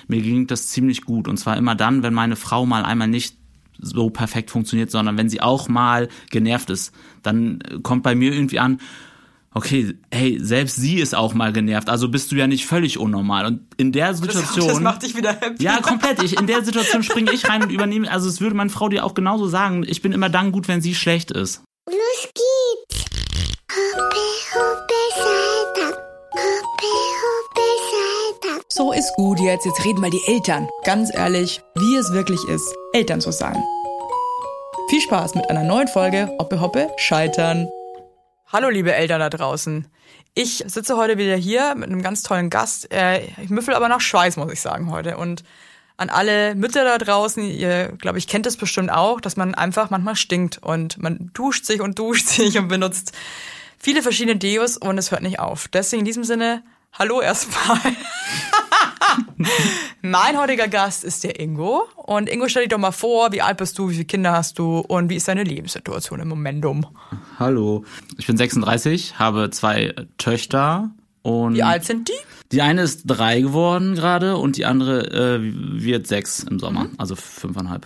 mir ging das ziemlich gut. Und zwar immer dann, wenn meine Frau mal einmal nicht so perfekt funktioniert, sondern wenn sie auch mal genervt ist, dann kommt bei mir irgendwie an, okay, hey, selbst sie ist auch mal genervt, also bist du ja nicht völlig unnormal. Und in der Situation... Das macht dich wieder happy. Ja, komplett. In der Situation springe ich rein und übernehme, also es würde meine Frau dir auch genauso sagen, ich bin immer dann gut, wenn sie schlecht ist. Los geht's. Hoppe, hoppe, Saltag. Hoppe, hoppe, Saltag. So ist gut jetzt. Jetzt reden mal die Eltern. Ganz ehrlich, wie es wirklich ist, Eltern zu sein. Viel Spaß mit einer neuen Folge Hoppe, hoppe, Scheitern. Hallo liebe Eltern da draußen. Ich sitze heute wieder hier mit einem ganz tollen Gast. Ich müffel aber nach Schweiß, muss ich sagen, heute. Und an alle Mütter da draußen, ihr, glaube ich, kennt es bestimmt auch, dass man einfach manchmal stinkt. Und man duscht sich und benutzt viele verschiedene Deos und es hört nicht auf. Deswegen in diesem Sinne, hallo erstmal. Mein heutiger Gast ist der Ingo. Und Ingo, stell dich doch mal vor, wie alt bist du, wie viele Kinder hast du und wie ist deine Lebenssituation im Momentum? Hallo, ich bin 36, habe 2 Töchter. Und wie alt sind die? Die eine ist 3 geworden gerade und die andere wird 6 im Sommer, also 5,5.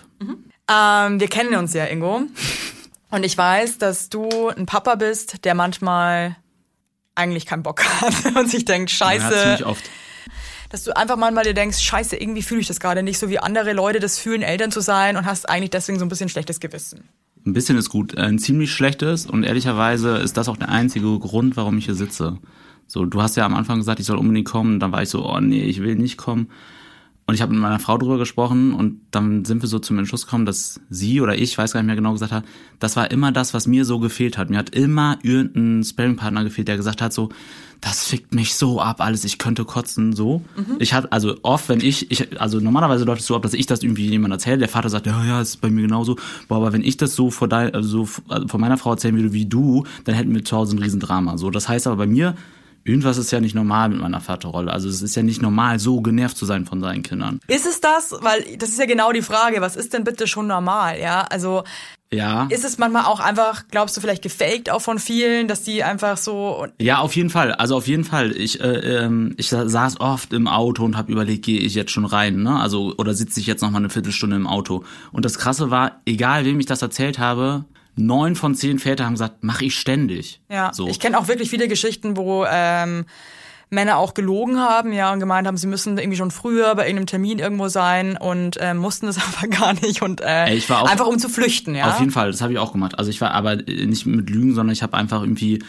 Wir kennen uns ja, Ingo. Und ich weiß, dass du ein Papa bist, der manchmal eigentlich keinen Bock hat und sich denkt, scheiße. Ja, ziemlich oft. Dass du einfach manchmal dir denkst, scheiße, irgendwie fühle ich das gerade nicht so, wie andere Leute das fühlen, Eltern zu sein und hast eigentlich deswegen so ein bisschen schlechtes Gewissen. Ein bisschen ist gut, ein ziemlich schlechtes und ehrlicherweise ist das auch der einzige Grund, warum ich hier sitze. So, du hast ja am Anfang gesagt, ich soll unbedingt kommen, dann war ich so, oh nee, ich will nicht kommen. Und ich habe mit meiner Frau drüber gesprochen und dann sind wir so zum Entschluss gekommen, dass sie oder ich weiß gar nicht mehr genau, gesagt hat, das war immer das, was mir so gefehlt hat. Mir hat immer irgendein Sparringpartner gefehlt, der gesagt hat so, das fickt mich so ab alles, ich könnte kotzen, so. Ich hatte, also oft, wenn also normalerweise läuft es so ab, dass ich das irgendwie jemandem erzähle, der Vater sagt, ja, ist bei mir genauso. Boah, aber wenn ich das so von meiner Frau erzählen würde wie du, dann hätten wir zu Hause ein Riesendrama. So, das heißt aber bei mir, irgendwas ist ja nicht normal mit meiner Vaterrolle. Also es ist ja nicht normal, so genervt zu sein von seinen Kindern. Ist es das? Weil das ist ja genau die Frage, was ist denn bitte schon normal, ja? Also ja. Ist es manchmal auch einfach, glaubst du, vielleicht gefaked auch von vielen, dass die einfach so... Ja, auf jeden Fall. Also auf jeden Fall. Ich saß oft im Auto und habe überlegt, gehe ich jetzt schon rein, ne? Also oder sitze ich jetzt noch mal eine Viertelstunde im Auto. Und das Krasse war, egal wem ich das erzählt habe, 9 von 10 Väter haben gesagt, mache ich ständig. Ja, so. Ich kenne auch wirklich viele Geschichten, wo Männer auch gelogen haben, ja, und gemeint haben, sie müssen irgendwie schon früher bei irgendeinem Termin irgendwo sein und mussten das aber gar nicht und ich war auch, einfach um zu flüchten, ja. Auf jeden Fall, das habe ich auch gemacht. Also ich war aber nicht mit Lügen, sondern ich habe einfach irgendwie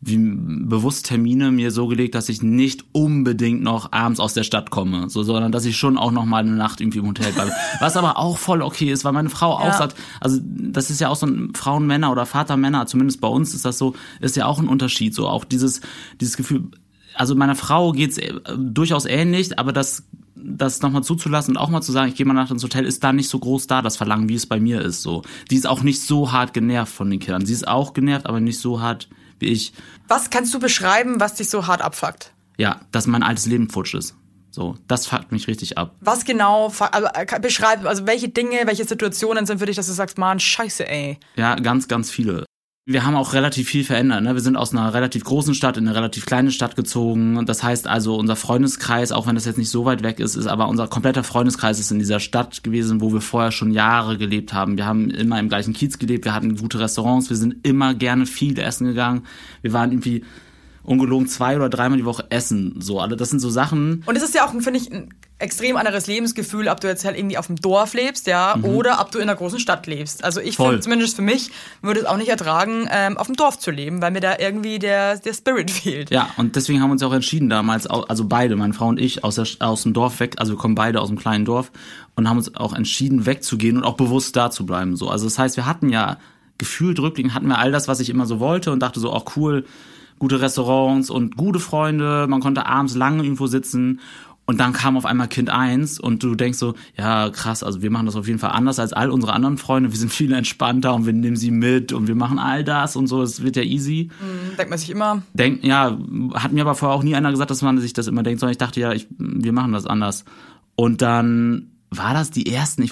bewusst Termine mir so gelegt, dass ich nicht unbedingt noch abends aus der Stadt komme, so, sondern dass ich schon auch noch mal eine Nacht irgendwie im Hotel bleibe. Was aber auch voll okay ist, weil meine Frau auch sagt, also das ist ja auch so ein Frauen-Männer oder Vater-Männer, zumindest bei uns ist das so, ist ja auch ein Unterschied, so auch dieses Gefühl, also meiner Frau geht's durchaus ähnlich, aber das nochmal zuzulassen und auch mal zu sagen, ich gehe mal nachts ins Hotel, ist da nicht so groß da, das Verlangen, wie es bei mir ist, so. Die ist auch nicht so hart genervt von den Kindern. Sie ist auch genervt, aber nicht so hart wie ich. Was kannst du beschreiben, was dich so hart abfuckt? Ja, dass mein altes Leben futsch ist. So, das fuckt mich richtig ab. Was genau, beschreib, also welche Dinge, welche Situationen sind für dich, dass du sagst, Mann, scheiße, ey. Ja, ganz, ganz viele. Wir haben auch relativ viel verändert, ne? Wir sind aus einer relativ großen Stadt in eine relativ kleine Stadt gezogen. Das heißt also, unser Freundeskreis, auch wenn das jetzt nicht so weit weg ist aber unser kompletter Freundeskreis ist in dieser Stadt gewesen, wo wir vorher schon Jahre gelebt haben. Wir haben immer im gleichen Kiez gelebt, wir hatten gute Restaurants, wir sind immer gerne viel essen gegangen. Wir waren irgendwie ungelogen 2 oder 3 Mal die Woche essen. So, alle, das sind so Sachen. Und es ist ja auch, finde ich, ein extrem anderes Lebensgefühl, ob du jetzt halt irgendwie auf dem Dorf lebst, ja, oder ob du in einer großen Stadt lebst. Also ich finde, zumindest für mich, würde es auch nicht ertragen, auf dem Dorf zu leben, weil mir da irgendwie der Spirit fehlt. Ja, und deswegen haben wir uns auch entschieden damals, also beide, meine Frau und ich, aus dem Dorf weg, also wir kommen beide aus einem kleinen Dorf und haben uns auch entschieden, wegzugehen und auch bewusst da zu bleiben. So. Also das heißt, wir hatten ja gefühlt rückblickend, hatten wir all das, was ich immer so wollte und dachte so, auch cool, gute Restaurants und gute Freunde, man konnte abends lange irgendwo sitzen und dann kam auf einmal Kind 1 und du denkst so, ja krass, also wir machen das auf jeden Fall anders als all unsere anderen Freunde, wir sind viel entspannter und wir nehmen sie mit und wir machen all das und so, es wird ja easy. Denkt man sich immer. Ja, hat mir aber vorher auch nie einer gesagt, dass man sich das immer denkt, sondern ich dachte ja, wir machen das anders. Und dann war das die ersten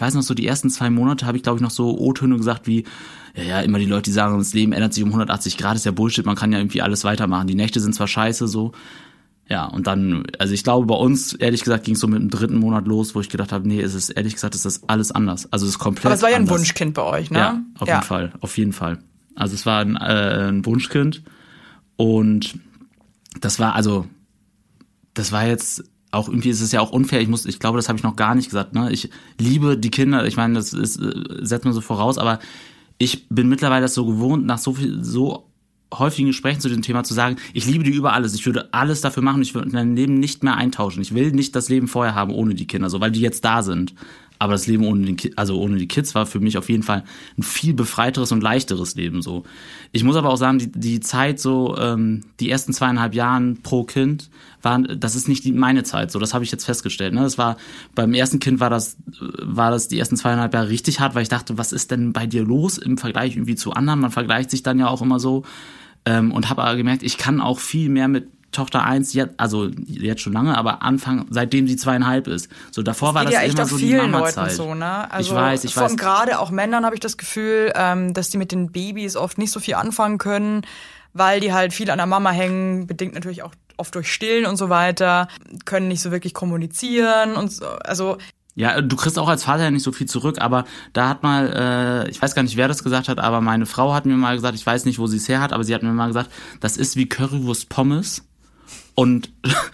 2 Monate habe ich glaube ich noch so O-Töne gesagt wie, ja, immer die Leute, die sagen, das Leben ändert sich um 180 Grad, ist ja Bullshit, man kann ja irgendwie alles weitermachen. Die Nächte sind zwar scheiße, so. Ja, und dann, also ich glaube, bei uns, ehrlich gesagt, ging es so mit dem 3. Monat los, wo ich gedacht habe, nee, ehrlich gesagt, ist das alles anders. Also es ist komplett Aber es war ja ein anders. Wunschkind bei euch, ne? Ja, auf jeden Fall. Also es war ein Wunschkind und das war jetzt auch irgendwie, ist es ja auch unfair, ich glaube, das habe ich noch gar nicht gesagt, ne? Ich liebe die Kinder, ich meine, das setzt man so voraus, aber ich bin mittlerweile das so gewohnt, nach so häufigen Gesprächen zu diesem Thema zu sagen, ich liebe die über alles, ich würde alles dafür machen, ich würde mein Leben nicht mehr eintauschen. Ich will nicht das Leben vorher haben ohne die Kinder, so, weil die jetzt da sind. Aber das Leben ohne die Kids war für mich auf jeden Fall ein viel befreiteres und leichteres Leben, so. Ich muss aber auch sagen, die Zeit so, die ersten 2,5 Jahren pro Kind das ist nicht meine Zeit, so, das habe ich jetzt festgestellt, ne? Das war, beim ersten Kind war das die ersten 2,5 Jahre richtig hart, weil ich dachte, was ist denn bei dir los im Vergleich irgendwie zu anderen? Man vergleicht sich dann ja auch immer so, und habe aber gemerkt, ich kann auch viel mehr mit Tochter 1, jetzt schon lange, aber anfangen, seitdem sie 2,5 ist. So, davor war das ja immer so die Mama-Zeit. So, ne? Also, ich weiß. Und gerade auch Männern habe ich das Gefühl, dass die mit den Babys oft nicht so viel anfangen können, weil die halt viel an der Mama hängen, bedingt natürlich auch oft durch Stillen und so weiter, können nicht so wirklich kommunizieren und so, also. Ja, du kriegst auch als Vater ja nicht so viel zurück, aber da hat mal, ich weiß gar nicht, wer das gesagt hat, aber meine Frau hat mir mal gesagt, ich weiß nicht, wo sie es her hat, aber sie hat mir mal gesagt, das ist wie Currywurst Pommes und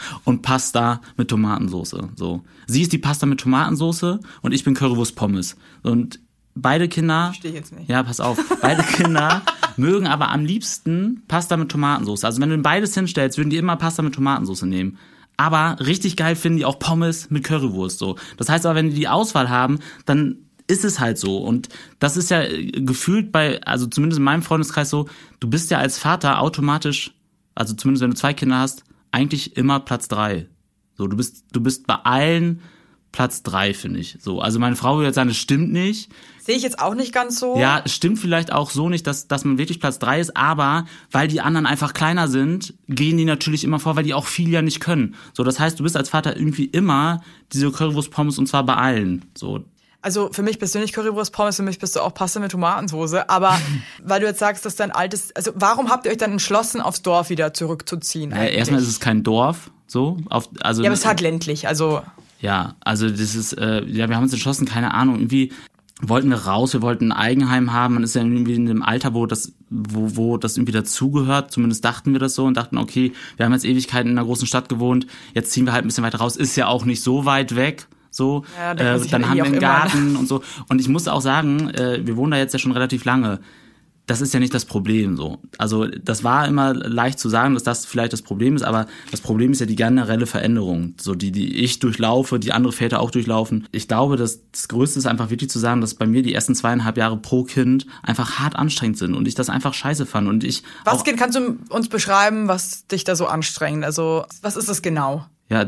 Pasta mit Tomatensauce. So. Sie ist die Pasta mit Tomatensauce und ich bin Currywurst Pommes. Und beide Kinder. Verstehe ich jetzt nicht. Ja, pass auf. Beide Kinder mögen aber am liebsten Pasta mit Tomatensauce. Also wenn du beides hinstellst, würden die immer Pasta mit Tomatensauce nehmen. Aber richtig geil finden die auch Pommes mit Currywurst, so. Das heißt aber, wenn die Auswahl haben, dann ist es halt so. Und das ist ja gefühlt also zumindest in meinem Freundeskreis so, du bist ja als Vater automatisch, also zumindest wenn du 2 Kinder hast, eigentlich immer Platz 3. So, du bist bei allen Platz 3, finde ich. So, also meine Frau würde jetzt sagen, das stimmt nicht. Sehe ich jetzt auch nicht ganz so. Ja, es stimmt vielleicht auch so nicht, dass man wirklich Platz 3 ist, aber weil die anderen einfach kleiner sind, gehen die natürlich immer vor, weil die auch viel ja nicht können. So, das heißt, du bist als Vater irgendwie immer diese Currywurst-Pommes und zwar bei allen. So. Also für mich persönlich Currywurst-Pommes, für mich bist du auch Pasta mit Tomatensauce. Aber weil du jetzt sagst, dass dein altes, also warum habt ihr euch dann entschlossen, aufs Dorf wieder zurückzuziehen? Erstmal ist es kein Dorf, so. Ja, aber es ist halt ländlich, also. Ja, also das ist, wir haben uns entschlossen, keine Ahnung, irgendwie wollten wir raus, wir wollten ein Eigenheim haben. Man ist ja irgendwie in einem Alter, wo das irgendwie dazugehört. Zumindest dachten wir das so und dachten, okay, wir haben jetzt Ewigkeiten in einer großen Stadt gewohnt, jetzt ziehen wir halt ein bisschen weiter raus. Ist ja auch nicht so weit weg. So, ja, dann haben wir einen Garten und so. Und ich muss auch sagen, wir wohnen da jetzt ja schon relativ lange. Das ist ja nicht das Problem, so. Also, das war immer leicht zu sagen, dass das vielleicht das Problem ist, aber das Problem ist ja die generelle Veränderung, so die ich durchlaufe, die andere Väter auch durchlaufen. Ich glaube, dass das Größte ist einfach wirklich zu sagen, dass bei mir die ersten 2,5 Jahre pro Kind einfach hart anstrengend sind und ich das einfach scheiße fand und ich. Kannst du uns beschreiben, was dich da so anstrengt? Also, was ist das genau? Ja,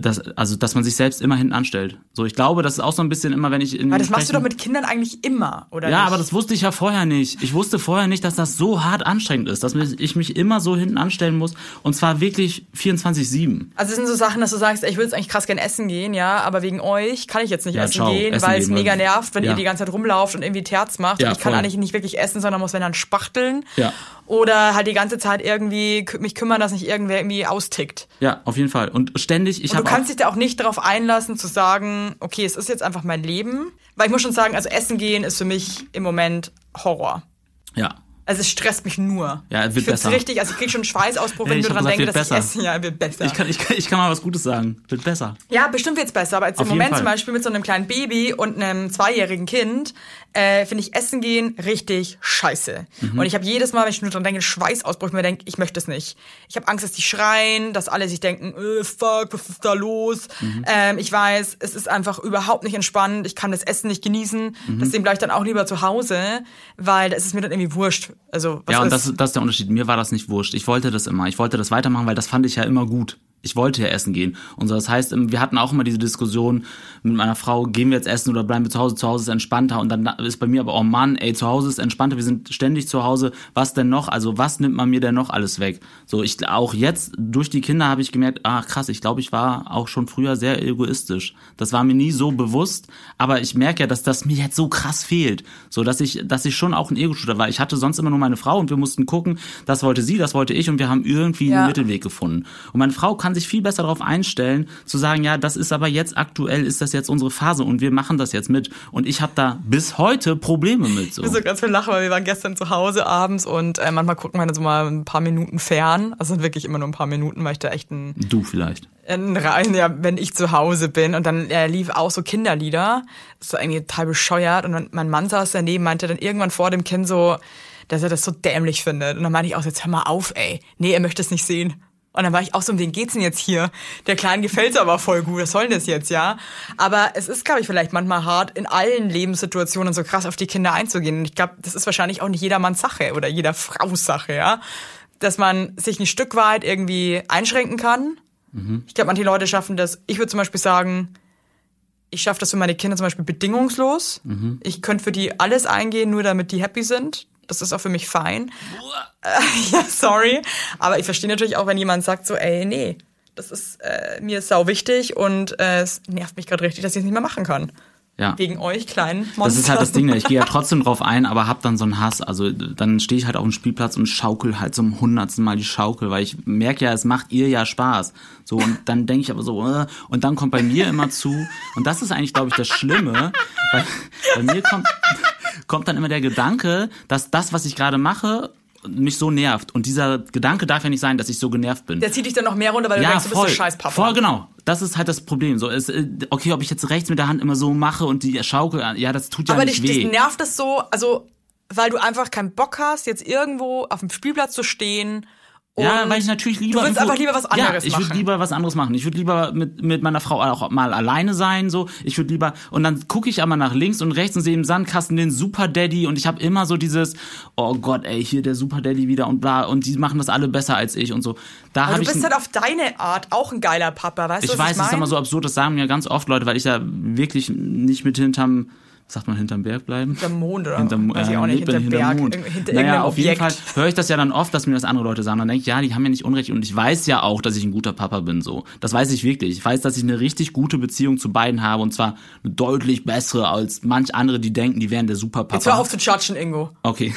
dass man sich selbst immer hinten anstellt. So, ich glaube, das ist auch so ein bisschen immer, wenn ich aber das machst du doch mit Kindern eigentlich immer, oder ja, nicht? Aber das wusste ich ja vorher nicht. Ich wusste vorher nicht, dass das so hart anstrengend ist, dass ich mich immer so hinten anstellen muss und zwar wirklich 24/7. Also es sind so Sachen, dass du sagst, ich will jetzt eigentlich krass gern essen gehen, ja, aber wegen euch kann ich jetzt nicht essen gehen, weil es mega nervt, wenn ihr die ganze Zeit rumlauft und irgendwie Terz macht. Und ich kann eigentlich nicht wirklich essen, sondern muss wenn dann spachteln. Ja. Oder halt die ganze Zeit irgendwie mich kümmern, dass nicht irgendwer irgendwie austickt. Ja, auf jeden Fall. Und ständig, du kannst dich da auch nicht darauf einlassen, zu sagen, okay, es ist jetzt einfach mein Leben. Weil ich muss schon sagen, also Essen gehen ist für mich im Moment Horror. Ja. Also es stresst mich nur. Ja, es wird besser. Richtig, also ich krieg schon einen Schweißausbruch, wenn ich nur dran denke, dass ich esse. Ja, wird besser. Ich kann mal was Gutes sagen. Wird besser. Ja, bestimmt wird's besser. Aber jetzt im Moment zum Beispiel mit so einem kleinen Baby und einem 2-jährigen Kind finde ich Essen gehen richtig scheiße. Und ich habe jedes Mal, wenn ich nur dran denke, Schweißausbruch, ich mir denke, ich möchte es nicht. Ich habe Angst, dass die schreien, dass alle sich denken, fuck, was ist da los? Ich weiß, es ist einfach überhaupt nicht entspannt. Ich kann das Essen nicht genießen. Deswegen bleibe ich dann auch lieber zu Hause, weil es ist mir dann irgendwie wurscht. Also, ja, und das ist der Unterschied. Mir war das nicht wurscht. Ich wollte das immer. Ich wollte das weitermachen, weil das fand ich ja immer gut. Ich wollte ja essen gehen. Und so, das heißt, wir hatten auch immer diese Diskussion mit meiner Frau, gehen wir jetzt essen oder bleiben wir zu Hause? Zu Hause ist entspannter. Und dann ist bei mir aber, oh Mann, ey, zu Hause ist entspannter. Wir sind ständig zu Hause. Was denn noch? Also, was nimmt man mir denn noch alles weg? So, auch jetzt, durch die Kinder habe ich gemerkt, ach krass, ich glaube, ich war auch schon früher sehr egoistisch. Das war mir nie so bewusst. Aber ich merke ja, dass das mir jetzt so krass fehlt. So, dass ich schon auch ein Ego-Shooter war. Ich hatte sonst immer nur meine Frau und wir mussten gucken, das wollte sie, das wollte ich und wir haben irgendwie einen Mittelweg gefunden. Und meine Frau kann kann sich viel besser darauf einstellen, zu sagen, ja, das ist aber jetzt aktuell, ist das jetzt unsere Phase und wir machen das jetzt mit. Und ich habe da bis heute Probleme mit. So. Ich muss so ganz viel lachen, weil wir waren gestern zu Hause abends und manchmal gucken wir dann so mal ein paar Minuten fern. Also wirklich immer nur ein paar Minuten, weil ich da echt Du vielleicht. Wenn ich zu Hause bin und dann lief auch so Kinderlieder. Das war irgendwie total bescheuert und mein Mann saß daneben, meinte dann irgendwann vor dem Kind so, dass er das so dämlich findet. Und dann meinte ich auch, jetzt hör mal auf, ey. Nee, er möchte es nicht sehen. Und dann war ich auch so, um wen geht's denn jetzt hier? Der Kleinen gefällt's aber voll gut, was soll denn das jetzt, ja? Aber es ist, glaube ich, vielleicht manchmal hart, in allen Lebenssituationen so krass auf die Kinder einzugehen. Und ich glaube, das ist wahrscheinlich auch nicht jedermanns Sache oder jeder Frau's Sache, ja? Dass man sich ein Stück weit irgendwie einschränken kann. Ich glaube, manche Leute schaffen das. Ich würde zum Beispiel sagen, ich schaffe das für meine Kinder zum Beispiel bedingungslos. Ich könnte für die alles eingehen, nur damit die happy sind. Das ist auch für mich fein. Ja, sorry. Aber ich verstehe natürlich auch, wenn jemand sagt so, ey, nee, das ist mir sau wichtig und es nervt mich gerade richtig, dass ich es nicht mehr machen kann. Ja. Wegen euch kleinen Monstern. Das ist halt das Ding, ne? Ich gehe ja trotzdem drauf ein, aber hab dann so einen Hass. Also dann stehe ich halt auf dem Spielplatz und schaukel halt zum 100. Mal die Schaukel, weil ich merke ja, es macht ihr ja Spaß. So, und dann denke ich aber so, und dann kommt bei mir immer zu, und das ist eigentlich, glaube ich, das Schlimme, weil bei mir kommt dann immer der Gedanke, dass das, was ich gerade mache, mich so nervt. Und dieser Gedanke darf ja nicht sein, dass ich so genervt bin. Der zieht dich dann noch mehr runter, weil du denkst, du bist der Scheißpapa. Voll, genau. Das ist halt das Problem. So, okay, ob ich jetzt rechts mit der Hand immer so mache und die Schaukel, ja, das tut ja aber nicht weh. Aber dich nervt es so, also, weil du einfach keinen Bock hast, jetzt irgendwo auf dem Spielplatz zu stehen. Ja, weil ich natürlich lieber... Du willst einfach lieber was anderes machen. Ja, ich würde lieber was anderes machen. Ich würde lieber mit meiner Frau auch mal alleine sein, so. Ich würde lieber... Und dann gucke ich aber nach links und rechts und sehe im Sandkasten den Super Daddy und ich habe immer so dieses, oh Gott, ey, hier der Super Daddy wieder und bla, und die machen das alle besser als ich und so. Aber du bist halt auf deine Art auch ein geiler Papa, weißt du, was ich meine? Ich weiß, es ist immer so absurd, das sagen mir ganz oft Leute, weil ich ja wirklich nicht mit sagt man hinterm Berg bleiben? Hinterm Mond oder? Weiß ich auch nicht, hinterm Berg. Naja, auf jeden Fall höre ich das ja dann oft, dass mir das andere Leute sagen. Dann denke ich, ja, die haben ja nicht Unrecht. Und ich weiß ja auch, dass ich ein guter Papa bin. So, das weiß ich wirklich. Ich weiß, dass ich eine richtig gute Beziehung zu beiden habe. Und zwar eine deutlich bessere als manch andere, die denken, die wären der Superpapa. Jetzt hör auf zu judgen, Ingo. Okay.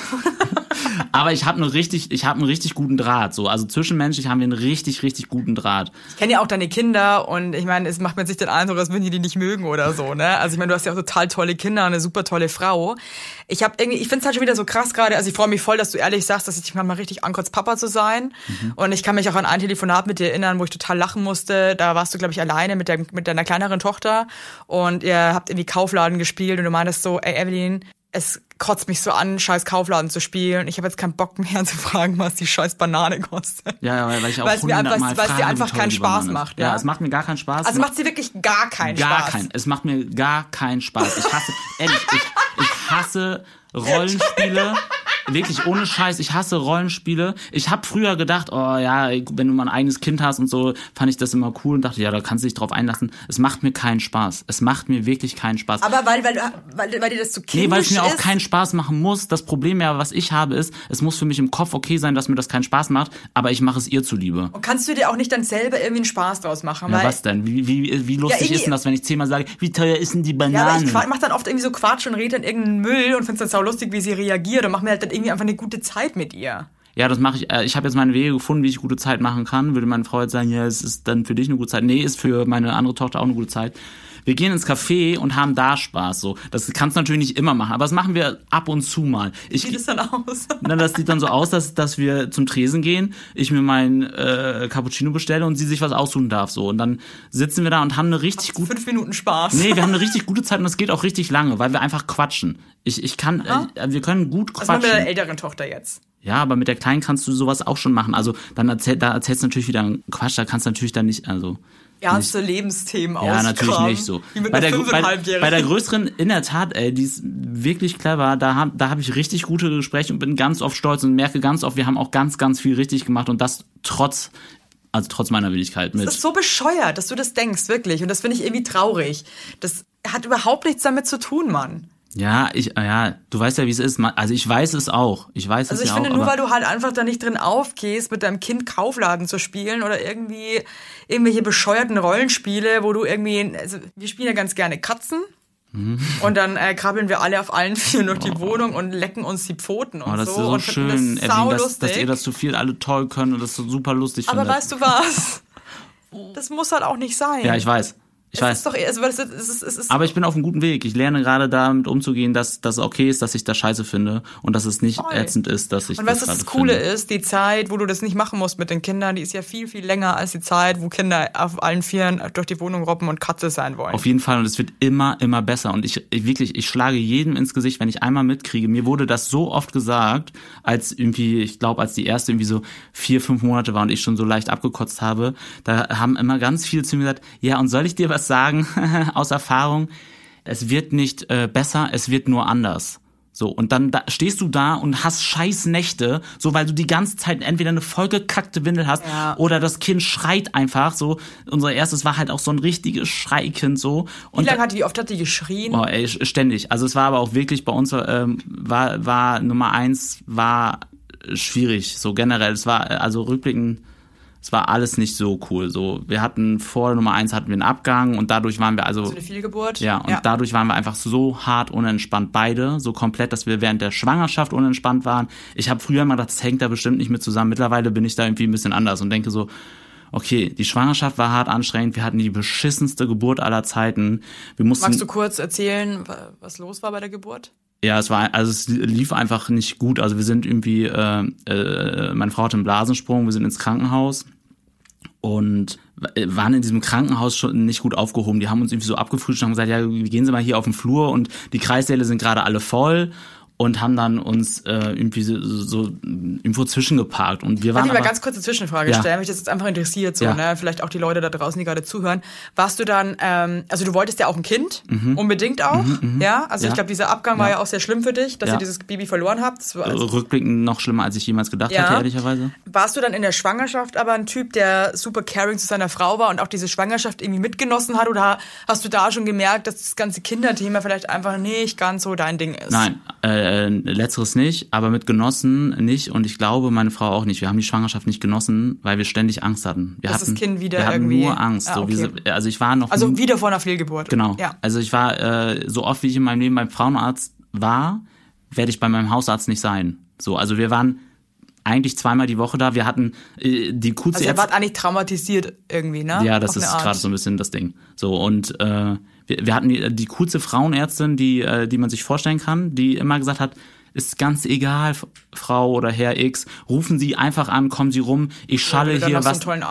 Aber ich habe einen richtig guten Draht. So, also zwischenmenschlich haben wir einen richtig, richtig guten Draht. Ich kenne ja auch deine Kinder und ich meine, es macht mir jetzt nicht den Eindruck, als würden die nicht mögen oder so, ne? Also ich meine, du hast ja auch total tolle Kinder, eine super tolle Frau. Ich finde es halt schon wieder so krass gerade, also ich freue mich voll, dass du ehrlich sagst, dass ich dich manchmal richtig ankotzt, Papa zu sein. Und ich kann mich auch an ein Telefonat mit dir erinnern, wo ich total lachen musste. Da warst du, glaube ich, alleine mit deiner kleineren Tochter und ihr habt irgendwie Kaufladen gespielt und du meintest so, ey Evelyn, es kotzt mich so an, scheiß Kaufladen zu spielen. Ich habe jetzt keinen Bock mehr zu fragen, was die scheiß Banane kostet. Ja, weil ich auch 100 Mal frage, weil es dir einfach keinen Spaß macht. Ja, es macht mir gar keinen Spaß. Also macht es dir wirklich gar keinen Spaß? Es macht mir gar keinen Spaß. Ich hasse, ehrlich, ich hasse Rollenspiele. Wirklich, ohne Scheiß, ich hasse Rollenspiele. Ich habe früher gedacht, oh ja, wenn du mal ein eigenes Kind hast und so, fand ich das immer cool und dachte, ja, da kannst du dich drauf einlassen. Es macht mir keinen Spaß. Es macht mir wirklich keinen Spaß. Aber weil dir das zu kindisch ist? Nee, weil es mir auch keinen Spaß machen muss. Das Problem ja, was ich habe, ist, es muss für mich im Kopf okay sein, dass mir das keinen Spaß macht, aber ich mache es ihr zuliebe. Und kannst du dir auch nicht dann selber irgendwie einen Spaß draus machen? Ja, was denn? Wie lustig ist denn das, wenn ich 10-mal sage, wie teuer ist denn die Banane? Ja, aber ich mach dann oft irgendwie so Quatsch und rede dann irgendeinen Müll und find's dann sau lustig, wie sie reagiert und mach mir halt dann irgendwie einfach eine gute Zeit mit ihr. Ja, das mache ich. Ich habe jetzt meine Wege gefunden, wie ich gute Zeit machen kann. Würde meine Frau jetzt sagen, ja, es ist dann für dich eine gute Zeit. Nee, ist für meine andere Tochter auch eine gute Zeit. Wir gehen ins Café und haben da Spaß. So, das kannst du natürlich nicht immer machen, aber das machen wir ab und zu mal. Wie sieht es dann aus? Das sieht dann so aus, dass wir zum Tresen gehen, ich mir meinen Cappuccino bestelle und sie sich was aussuchen darf. So, und dann sitzen wir da und haben eine richtig gute... 5 Minuten Spaß. Nee, wir haben eine richtig gute Zeit und das geht auch richtig lange, weil wir einfach quatschen. Wir können gut quatschen. Was machen wir mit der älteren Tochter jetzt? Ja, aber mit der Kleinen kannst du sowas auch schon machen. Also dann erzählst du natürlich wieder Quatsch, da kannst du natürlich dann nicht, also... Ernste Lebensthemen auskramen. Ja, natürlich nicht so. Bei der größeren, in der Tat, ey, die ist wirklich clever. Da hab ich richtig gute Gespräche und bin ganz oft stolz und merke ganz oft, wir haben auch ganz, ganz viel richtig gemacht und das trotz meiner Willigkeit mit. Das ist so bescheuert, dass du das denkst, wirklich. Und das finde ich irgendwie traurig. Das hat überhaupt nichts damit zu tun, Mann. Ja, du weißt ja, wie es ist. Also ich weiß es auch. Ich finde, nur weil du halt einfach da nicht drin aufgehst, mit deinem Kind Kaufladen zu spielen oder irgendwelche bescheuerten Rollenspiele, wo du also wir spielen ja ganz gerne Katzen. Und dann krabbeln wir alle auf allen 4 durch die Wohnung und lecken uns die Pfoten und das so. Ist so und schön, Evelyn, dass ihr das so viel alle toll können und das so super lustig findet. Aber weißt du was? das muss halt auch nicht sein. Ja, ich weiß. Ich weiß. Ist doch, es ist aber ich bin auf einem guten Weg. Ich lerne gerade damit umzugehen, dass das okay ist, dass ich das scheiße finde und dass es nicht ätzend ist, dass ich und das was gerade das Coole finde. ist, die Zeit, wo du das nicht machen musst mit den Kindern, die ist ja viel, viel länger als die Zeit, wo Kinder auf allen Vieren durch die Wohnung robben und Katze sein wollen. Auf jeden Fall und es wird immer, immer besser und ich schlage jedem ins Gesicht, wenn ich einmal mitkriege. Mir wurde das so oft gesagt, als irgendwie, ich glaube, als die erste irgendwie so 4-5 Monate war und ich schon so leicht abgekotzt habe, da haben immer ganz viele zu mir gesagt, ja und soll ich dir was sagen? Aus Erfahrung, es wird nicht besser, es wird nur anders. So, und dann stehst du da und hast scheiß Nächte, so weil du die ganze Zeit entweder eine vollgekackte Windel hast oder das Kind schreit einfach so. Unser erstes war halt auch so ein richtiges Schreikind so. Und wie oft hat die geschrien? Oh, ey, ständig. Also es war aber auch wirklich bei uns war Nummer 1 war schwierig, so generell. Es war also rückblickend. Es war alles nicht so cool. So, wir hatten vor Nummer 1 hatten wir einen Abgang und dadurch waren wir also. So eine Fehlgeburt? Ja, und dadurch waren wir einfach so hart unentspannt beide, so komplett, dass wir während der Schwangerschaft unentspannt waren. Ich habe früher mal gedacht, das hängt da bestimmt nicht mit zusammen. Mittlerweile bin ich da irgendwie ein bisschen anders und denke so, okay, die Schwangerschaft war hart anstrengend, wir hatten die beschissenste Geburt aller Zeiten. Magst du kurz erzählen, was los war bei der Geburt? Ja, es lief einfach nicht gut. Also wir sind irgendwie, meine Frau hatte einen Blasensprung, wir sind ins Krankenhaus und waren in diesem Krankenhaus schon nicht gut aufgehoben. Die haben uns irgendwie so abgefrühstückt und haben gesagt, ja, gehen Sie mal hier auf den Flur und die Kreissäle sind gerade alle voll. Und haben dann uns irgendwie so irgendwo zwischengeparkt. Und wir waren. Darf ich mal ganz kurz eine Zwischenfrage stellen, mich das jetzt einfach interessiert, so, ne? Vielleicht auch die Leute da draußen, die gerade zuhören. Warst du dann, also du wolltest ja auch ein Kind, unbedingt auch, ja? Also ich glaube, dieser Abgang war ja auch sehr schlimm für dich, dass ihr dieses Baby verloren habt. Das war rückblickend noch schlimmer, als ich jemals gedacht hätte, ehrlicherweise. Warst du dann in der Schwangerschaft aber ein Typ, der super caring zu seiner Frau war und auch diese Schwangerschaft irgendwie mitgenossen hat? Oder hast du da schon gemerkt, dass das ganze Kinderthema vielleicht einfach nicht ganz so dein Ding ist? Nein, letzteres nicht, aber mit Genossen nicht und ich glaube, meine Frau auch nicht. Wir haben die Schwangerschaft nicht genossen, weil wir ständig Angst hatten. Wir das Kind wieder wir irgendwie... hatten nur Angst. Ah, okay. Also ich war noch... Also wieder vor einer Fehlgeburt. Genau. Ja. Also ich war, so oft wie ich in meinem Leben beim Frauenarzt war, werde ich bei meinem Hausarzt nicht sein. So, also wir waren eigentlich 2-mal die Woche da. Wir hatten die QC... Also ihr wart eigentlich traumatisiert irgendwie, ne? Ja, das ist gerade so ein bisschen das Ding. So, und wir hatten die coolste Frauenärztin, die man sich vorstellen kann, die immer gesagt hat, ist ganz egal, Frau oder Herr X, rufen Sie einfach an, kommen Sie rum, ich schalle hier,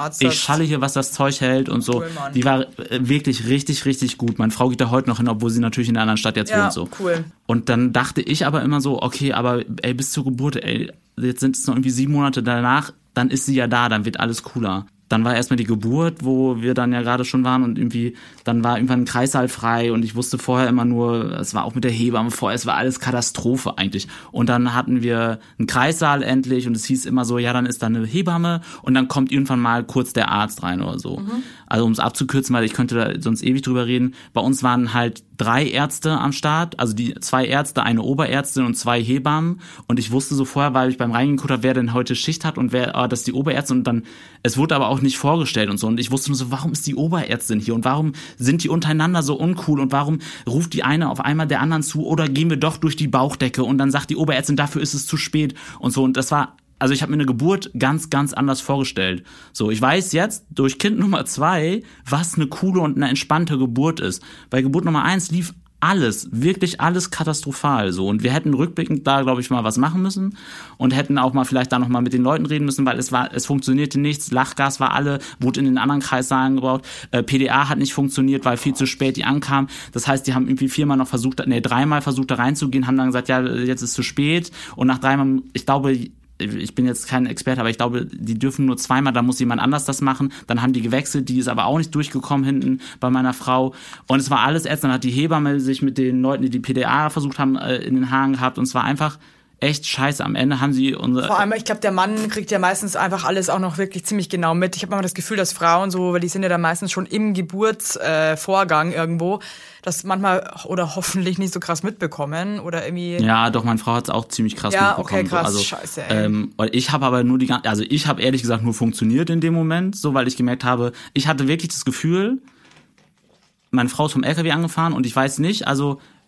was das Zeug hält und so. Cool, die war wirklich richtig, richtig gut. Meine Frau geht da heute noch hin, obwohl sie natürlich in einer anderen Stadt jetzt wohnt. So. Cool. Und dann dachte ich aber immer so, okay, aber ey, bis zur Geburt, ey, jetzt sind es noch irgendwie 7 Monate danach, dann ist sie ja da, dann wird alles cooler. Dann war erstmal die Geburt, wo wir dann ja gerade schon waren und irgendwie, dann war irgendwann ein Kreissaal frei und ich wusste vorher immer nur, es war auch mit der Hebamme vorher, es war alles Katastrophe eigentlich. Und dann hatten wir einen Kreissaal endlich und es hieß immer so, ja, dann ist da eine Hebamme und dann kommt irgendwann mal kurz der Arzt rein oder so. Also um es abzukürzen, weil ich könnte da sonst ewig drüber reden, bei uns waren halt 3 Ärzte am Start, also die 2 Ärzte, eine Oberärztin und 2 Hebammen und ich wusste so vorher, weil ich beim Reingeguckt habe, wer denn heute Schicht hat und wer, das ist die Oberärztin und dann, es wurde aber auch nicht vorgestellt und so und ich wusste nur so, warum ist die Oberärztin hier und warum sind die untereinander so uncool und warum ruft die eine auf einmal der anderen zu oder gehen wir doch durch die Bauchdecke und dann sagt die Oberärztin, dafür ist es zu spät und so und das war, also ich habe mir eine Geburt ganz, ganz anders vorgestellt. So, ich weiß jetzt durch Kind Nummer 2, was eine coole und eine entspannte Geburt ist. Bei Geburt Nummer 1 lief alles, wirklich alles katastrophal so. Und wir hätten rückblickend da, glaube ich, mal was machen müssen und hätten auch mal vielleicht da noch mal mit den Leuten reden müssen, weil es funktionierte nichts. Lachgas war alle, wurde in den anderen Kreissaalen gebraucht. PDA hat nicht funktioniert, weil viel zu spät die ankam. Das heißt, die haben irgendwie 3-mal versucht da reinzugehen, haben dann gesagt, ja, jetzt ist zu spät. Und nach 3-mal, ich glaube, ich bin jetzt kein Experte, aber ich glaube, die dürfen nur 2-mal, da muss jemand anders das machen. Dann haben die gewechselt, die ist aber auch nicht durchgekommen hinten bei meiner Frau. Und es war alles ätzend. Dann hat die Hebamme sich mit den Leuten, die die PDA versucht haben, in den Haaren gehabt. Und es war einfach echt scheiße. Am Ende haben sie Vor allem, ich glaube, der Mann kriegt ja meistens einfach alles auch noch wirklich ziemlich genau mit. Ich habe immer das Gefühl, dass Frauen so, weil die sind ja dann meistens schon im Geburtsvorgang irgendwo, das manchmal oder hoffentlich nicht so krass mitbekommen oder irgendwie... Ja, doch, meine Frau hat es auch ziemlich krass mitbekommen. Ja, okay, krass, so. Also, scheiße, ey. Ich habe aber nur ich habe ehrlich gesagt nur funktioniert in dem Moment, so, weil ich gemerkt habe, ich hatte wirklich das Gefühl, meine Frau ist vom LKW angefahren und ich weiß nicht, also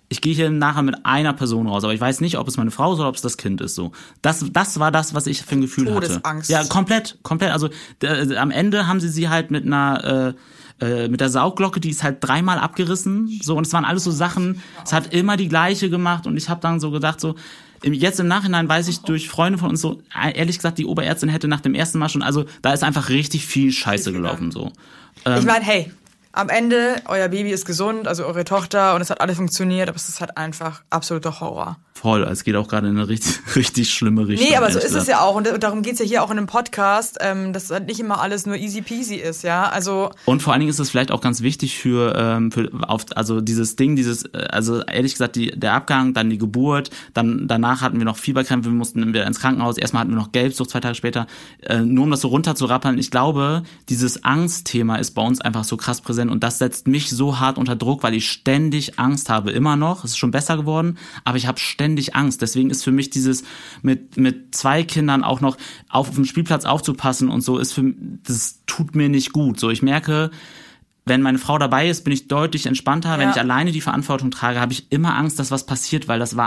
ich gehe hier nachher mit einer Person raus, aber ich weiß nicht, ob es meine Frau ist oder ob es das Kind ist. So, das war das, was ich für ein Gefühl Todesangst. hatte. Ja, komplett. Also am Ende haben sie halt mit einer mit der Saugglocke, die ist halt 3-mal abgerissen. So, und es waren alles so Sachen. Es hat immer die gleiche gemacht und ich habe dann so gedacht so. Jetzt im Nachhinein weiß ich durch Freunde von uns so, ehrlich gesagt, die Oberärztin hätte nach dem ersten Mal schon, also da ist einfach richtig viel Scheiße gelaufen. So. Ich meine, hey, am Ende, euer Baby ist gesund, also eure Tochter, und es hat alles funktioniert, aber es ist halt einfach absoluter Horror. Voll, es geht auch gerade in eine richtig schlimme Richtung. Nee, aber so ist es ja auch, und darum geht's ja hier auch in einem Podcast, dass halt nicht immer alles nur easy peasy ist, ja, also... Und vor allen Dingen ist es vielleicht auch ganz wichtig also dieses Ding, also ehrlich gesagt, der Abgang, dann die Geburt, dann danach hatten wir noch Fieberkrämpfe, wir mussten wieder ins Krankenhaus, erstmal hatten wir noch Gelbsucht 2 Tage später, nur um das so runterzurappeln. Ich glaube, dieses Angstthema ist bei uns einfach so krass präsent und das setzt mich so hart unter Druck, weil ich ständig Angst habe, immer noch, es ist schon besser geworden, aber ich habe ständig Angst. Deswegen ist für mich dieses mit 2 Kindern auch noch auf dem Spielplatz aufzupassen und so, das tut mir nicht gut. So, ich merke, wenn meine Frau dabei ist, bin ich deutlich entspannter. Ja. Wenn ich alleine die Verantwortung trage, habe ich immer Angst, dass was passiert, weil es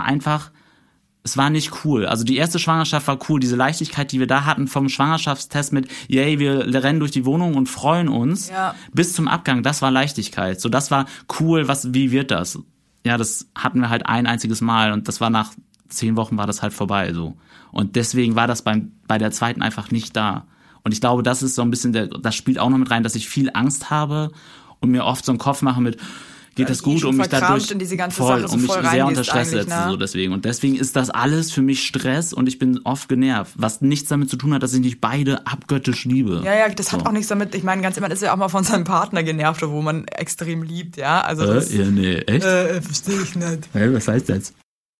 war nicht cool. Also die erste Schwangerschaft war cool. Diese Leichtigkeit, die wir da hatten vom Schwangerschaftstest mit, yay, wir rennen durch die Wohnung und freuen uns, bis zum Abgang, das war Leichtigkeit. So, das war cool, wie wird das? Ja, das hatten wir halt ein einziges Mal und das war nach 10 Wochen war das halt vorbei, so. Und deswegen war das bei der zweiten einfach nicht da. Und ich glaube, das ist so ein bisschen das spielt auch noch mit rein, dass ich viel Angst habe und mir oft so einen Kopf mache mit, geht das gut, und mich dadurch in diese ganze Sache mich sehr unter Stress setze, ne? So deswegen. Und deswegen ist das alles für mich Stress und ich bin oft genervt, was nichts damit zu tun hat, dass ich nicht beide abgöttisch liebe. Ja, das hat auch nichts damit, ich meine, man ist ja auch mal von seinem Partner genervt, wo man extrem liebt, ja. Also ja, nee, echt? Verstehe ich nicht. Hey, was heißt das?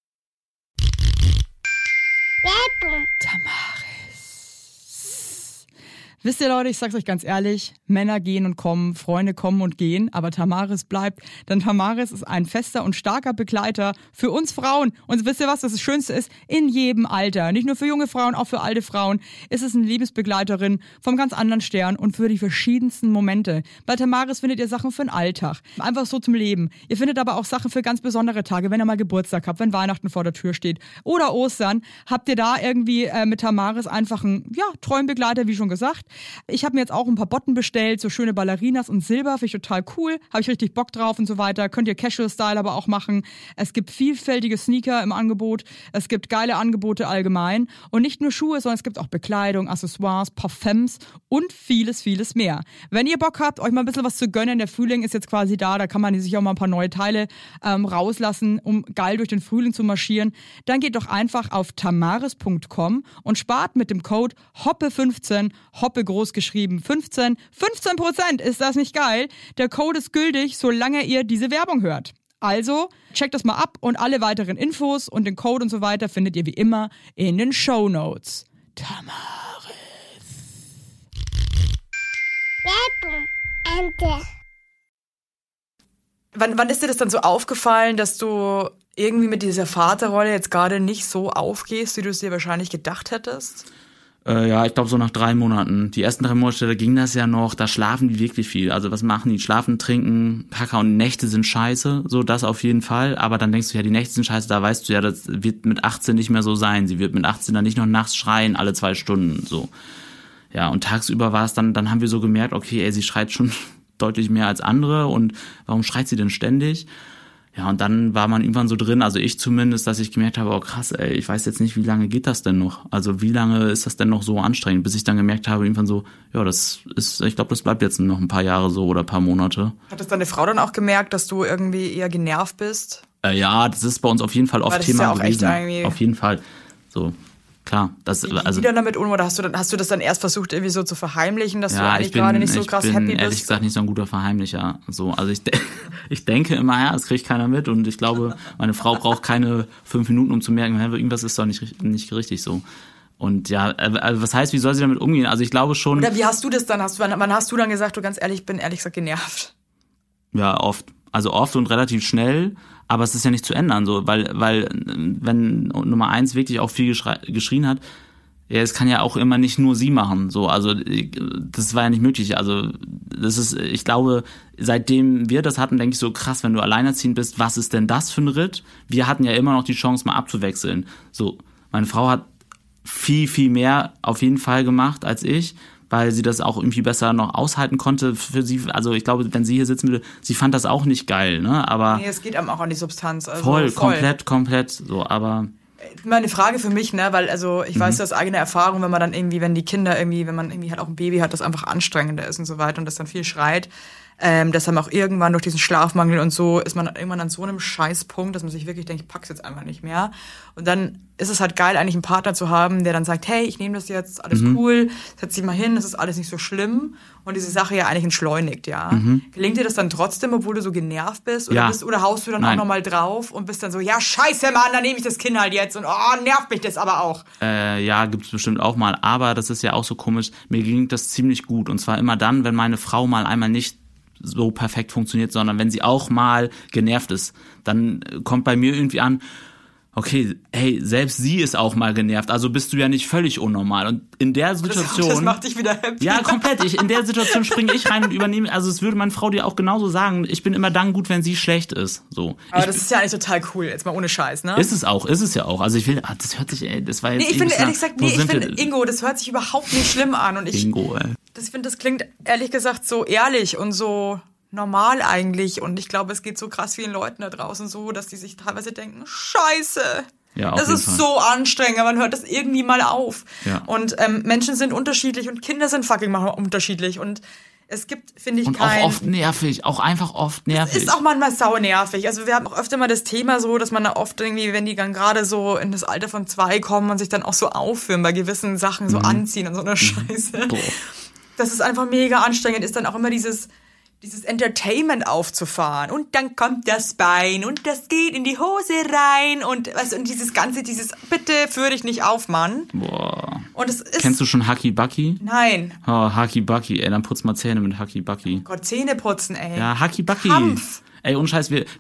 Wisst ihr, Leute, ich sag's euch ganz ehrlich, Männer gehen und kommen, Freunde kommen und gehen, aber Tamaris bleibt, denn Tamaris ist ein fester und starker Begleiter für uns Frauen. Und wisst ihr was, das Schönste ist? In jedem Alter, nicht nur für junge Frauen, auch für alte Frauen, ist es eine Liebesbegleiterin vom ganz anderen Stern und für die verschiedensten Momente. Bei Tamaris findet ihr Sachen für den Alltag, einfach so zum Leben. Ihr findet aber auch Sachen für ganz besondere Tage, wenn ihr mal Geburtstag habt, wenn Weihnachten vor der Tür steht oder Ostern, habt ihr da irgendwie mit Tamaris einfach einen, treuen Begleiter, wie schon gesagt. Ich habe mir jetzt auch ein paar Botten bestellt, so schöne Ballerinas und Silber, finde ich total cool, habe ich richtig Bock drauf und so weiter. Könnt ihr Casual-Style aber auch machen. Es gibt vielfältige Sneaker im Angebot, es gibt geile Angebote allgemein und nicht nur Schuhe, sondern es gibt auch Bekleidung, Accessoires, Parfums und vieles, vieles mehr. Wenn ihr Bock habt, euch mal ein bisschen was zu gönnen, der Frühling ist jetzt quasi da kann man sich auch mal ein paar neue Teile rauslassen, um geil durch den Frühling zu marschieren, dann geht doch einfach auf tamaris.com und spart mit dem Code HOPPE15, Hoppe groß geschrieben, 15%. Ist das nicht geil? Der Code ist gültig, solange ihr diese Werbung hört. Also, checkt das mal ab und alle weiteren Infos und den Code und so weiter findet ihr wie immer in den Shownotes. Tamaris. Wann ist dir das dann so aufgefallen, dass du irgendwie mit dieser Vaterrolle jetzt gerade nicht so aufgehst, wie du es dir wahrscheinlich gedacht hättest? Ja, ich glaube so nach 3 Monaten. Die ersten 3 Monate, da ging das ja noch, da schlafen die wirklich viel. Also was machen die? Schlafen, trinken, Kaka und Nächte sind scheiße, so das auf jeden Fall. Aber dann denkst du ja, die Nächte sind scheiße, da weißt du ja, das wird mit 18 nicht mehr so sein. Sie wird mit 18 dann nicht noch nachts schreien, alle 2 Stunden, so. Ja, und tagsüber war es dann haben wir so gemerkt, okay, sie schreit schon deutlich mehr als andere und warum schreit sie denn ständig? Ja, und dann war man irgendwann so drin, also ich zumindest, dass ich gemerkt habe, oh krass, ey, ich weiß jetzt nicht, wie lange geht das denn noch? Also wie lange ist das denn noch so anstrengend? Bis ich dann gemerkt habe, irgendwann so, ja, ich glaube, das bleibt jetzt noch ein paar Jahre so oder ein paar Monate. Hat das deine Frau dann auch gemerkt, dass du irgendwie eher genervt bist? Ja, das ist bei uns auf jeden Fall oft Thema gewesen. Auf jeden Fall. So, klar. Wie dann damit um, oder hast du das dann erst versucht, irgendwie so zu verheimlichen, dass du eigentlich gerade nicht so krass happy bist? Ich bin ehrlich gesagt nicht so ein guter Verheimlicher. So, also ich denke immer, ja, das kriegt keiner mit und ich glaube, meine Frau braucht keine 5 Minuten, um zu merken, irgendwas ist doch nicht richtig so. Und ja, also was heißt, wie soll sie damit umgehen? Also ich glaube schon... Oder wie hast du das dann? Wann hast du dann gesagt, du ganz ehrlich, ich bin ehrlich gesagt genervt? Ja, oft. Also oft und relativ schnell, aber es ist ja nicht zu ändern, so, weil wenn Nummer 1 wirklich auch viel geschrien hat, Ja, es kann ja auch immer nicht nur sie machen, so, also das war ja nicht möglich, also das ist, ich glaube, seitdem wir das hatten, denke ich so, krass, wenn du alleinerziehend bist, was ist denn das für ein Ritt? Wir hatten ja immer noch die Chance, mal abzuwechseln, so, meine Frau hat viel, viel mehr auf jeden Fall gemacht als ich, weil sie das auch irgendwie besser noch aushalten konnte für sie, also ich glaube, wenn sie hier sitzen würde, sie fand das auch nicht geil, ne, aber... Nee, es geht einem auch an die Substanz, also voll. Komplett, so, aber... Meine Frage für mich, ne, weil also ich weiß aus eigener Erfahrung, wenn man dann irgendwie, wenn die Kinder irgendwie, wenn man irgendwie halt auch ein Baby hat, das einfach anstrengender ist und so weiter und das dann viel schreit, dass dann auch irgendwann durch diesen Schlafmangel und so ist man dann irgendwann an so einem Scheißpunkt, dass man sich wirklich denkt, ich pack's jetzt einfach nicht mehr. Und dann ist es halt geil, eigentlich einen Partner zu haben, der dann sagt, hey, ich nehme das jetzt, alles cool, setz dich mal hin, das ist alles nicht so schlimm und diese Sache ja eigentlich entschleunigt, ja. Gelingt dir das dann trotzdem, obwohl du so genervt bist? Oder, oder haust du dann auch nochmal drauf und bist dann so, ja, scheiße, Mann, dann nehme ich das Kind halt jetzt und nervt mich das aber auch. Ja, gibt's bestimmt auch mal, aber das ist ja auch so komisch, mir ging das ziemlich gut und zwar immer dann, wenn meine Frau mal einmal nicht so perfekt funktioniert, sondern wenn sie auch mal genervt ist, dann kommt bei mir irgendwie an, okay, hey, selbst sie ist auch mal genervt, also bist du ja nicht völlig unnormal. Und in der Situation... Das macht dich wieder happy. Ja, komplett. In der Situation springe ich rein und übernehme, also es würde meine Frau dir auch genauso sagen, ich bin immer dann gut, wenn sie schlecht ist. So. Aber das ist ja eigentlich total cool, jetzt mal ohne Scheiß, ne? Ist es ja auch. Also ich will, das hört sich, das war jetzt... Nee, ich finde, ehrlich gesagt, Ingo, das hört sich überhaupt nicht schlimm an. Und Ingo, ey. Ich finde, das klingt, ehrlich gesagt, so ehrlich und so normal eigentlich. Und ich glaube, es geht so krass vielen Leuten da draußen so, dass die sich teilweise denken, Scheiße, ja, das ist so anstrengend, man hört das irgendwie mal auf. Ja. Und Menschen sind unterschiedlich und Kinder sind fucking mal unterschiedlich. Und es gibt, finde ich, und auch oft nervig, auch einfach oft nervig. Es ist auch manchmal sau nervig. Also wir haben auch öfter mal das Thema so, dass man da oft irgendwie, wenn die dann gerade so in das Alter von 2 kommen und sich dann auch so aufführen bei gewissen Sachen, so anziehen und so eine Scheiße. Boah. Das ist einfach mega anstrengend, ist dann auch immer dieses Entertainment aufzufahren und dann kommt das Bein und das geht in die Hose rein und weißt, und dieses bitte führ dich nicht auf, Mann. Boah. Und es ist, kennst du schon Haki Baki? Nein. Oh, Haki Baki, ey, dann putz mal Zähne mit Haki Baki. Oh Gott, Zähne putzen, ey. Ja, Haki Baki. Kampf. Ey, ohne Scheiß, wir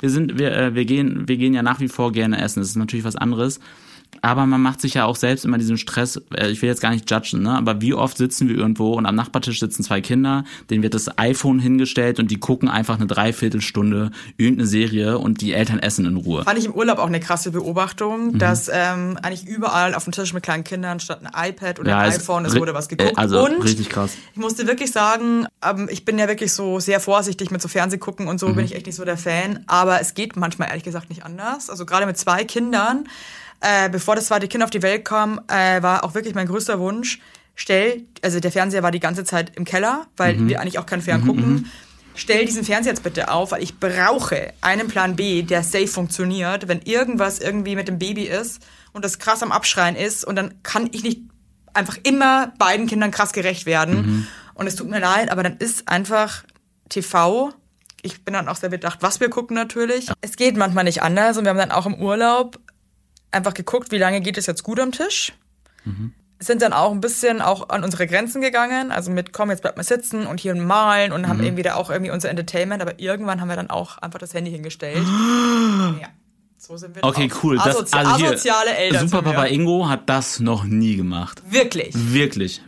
gehen ja nach wie vor gerne essen. Das ist natürlich was anderes. Aber man macht sich ja auch selbst immer diesen Stress, ich will jetzt gar nicht judgen, ne? Aber wie oft sitzen wir irgendwo und am Nachbartisch sitzen 2 Kinder, denen wird das iPhone hingestellt und die gucken einfach eine Dreiviertelstunde irgendeine Serie und die Eltern essen in Ruhe. Fand ich im Urlaub auch eine krasse Beobachtung, dass eigentlich überall auf dem Tisch mit kleinen Kindern statt ein iPad oder ein iPhone, es wurde was geguckt. Also und richtig krass. Ich musste wirklich sagen, ich bin ja wirklich so sehr vorsichtig mit so Fernsehgucken und so, bin ich echt nicht so der Fan. Aber es geht manchmal ehrlich gesagt nicht anders. Also gerade mit 2 Kindern, bevor das zweite Kind auf die Welt kam, war auch wirklich mein größter Wunsch, also der Fernseher war die ganze Zeit im Keller, weil wir eigentlich auch kein Fern gucken. Stell diesen Fernseher jetzt bitte auf, weil ich brauche einen Plan B, der safe funktioniert, wenn irgendwas irgendwie mit dem Baby ist und das krass am Abschreien ist und dann kann ich nicht einfach immer beiden Kindern krass gerecht werden. Und es tut mir leid, aber dann ist einfach TV... Ich bin dann auch sehr bedacht, was wir gucken natürlich. Ja. Es geht manchmal nicht anders und wir haben dann auch im Urlaub einfach geguckt, wie lange geht es jetzt gut am Tisch. Sind dann auch ein bisschen auch an unsere Grenzen gegangen, also mit, komm, jetzt bleibt mal sitzen und hier malen und haben irgendwie da auch irgendwie unser Entertainment, aber irgendwann haben wir dann auch einfach das Handy hingestellt. Ja. So sind wir okay, drauf. cool. Asoziale Eltern. Super Papa Ingo hat das noch nie gemacht. Wirklich? Wirklich.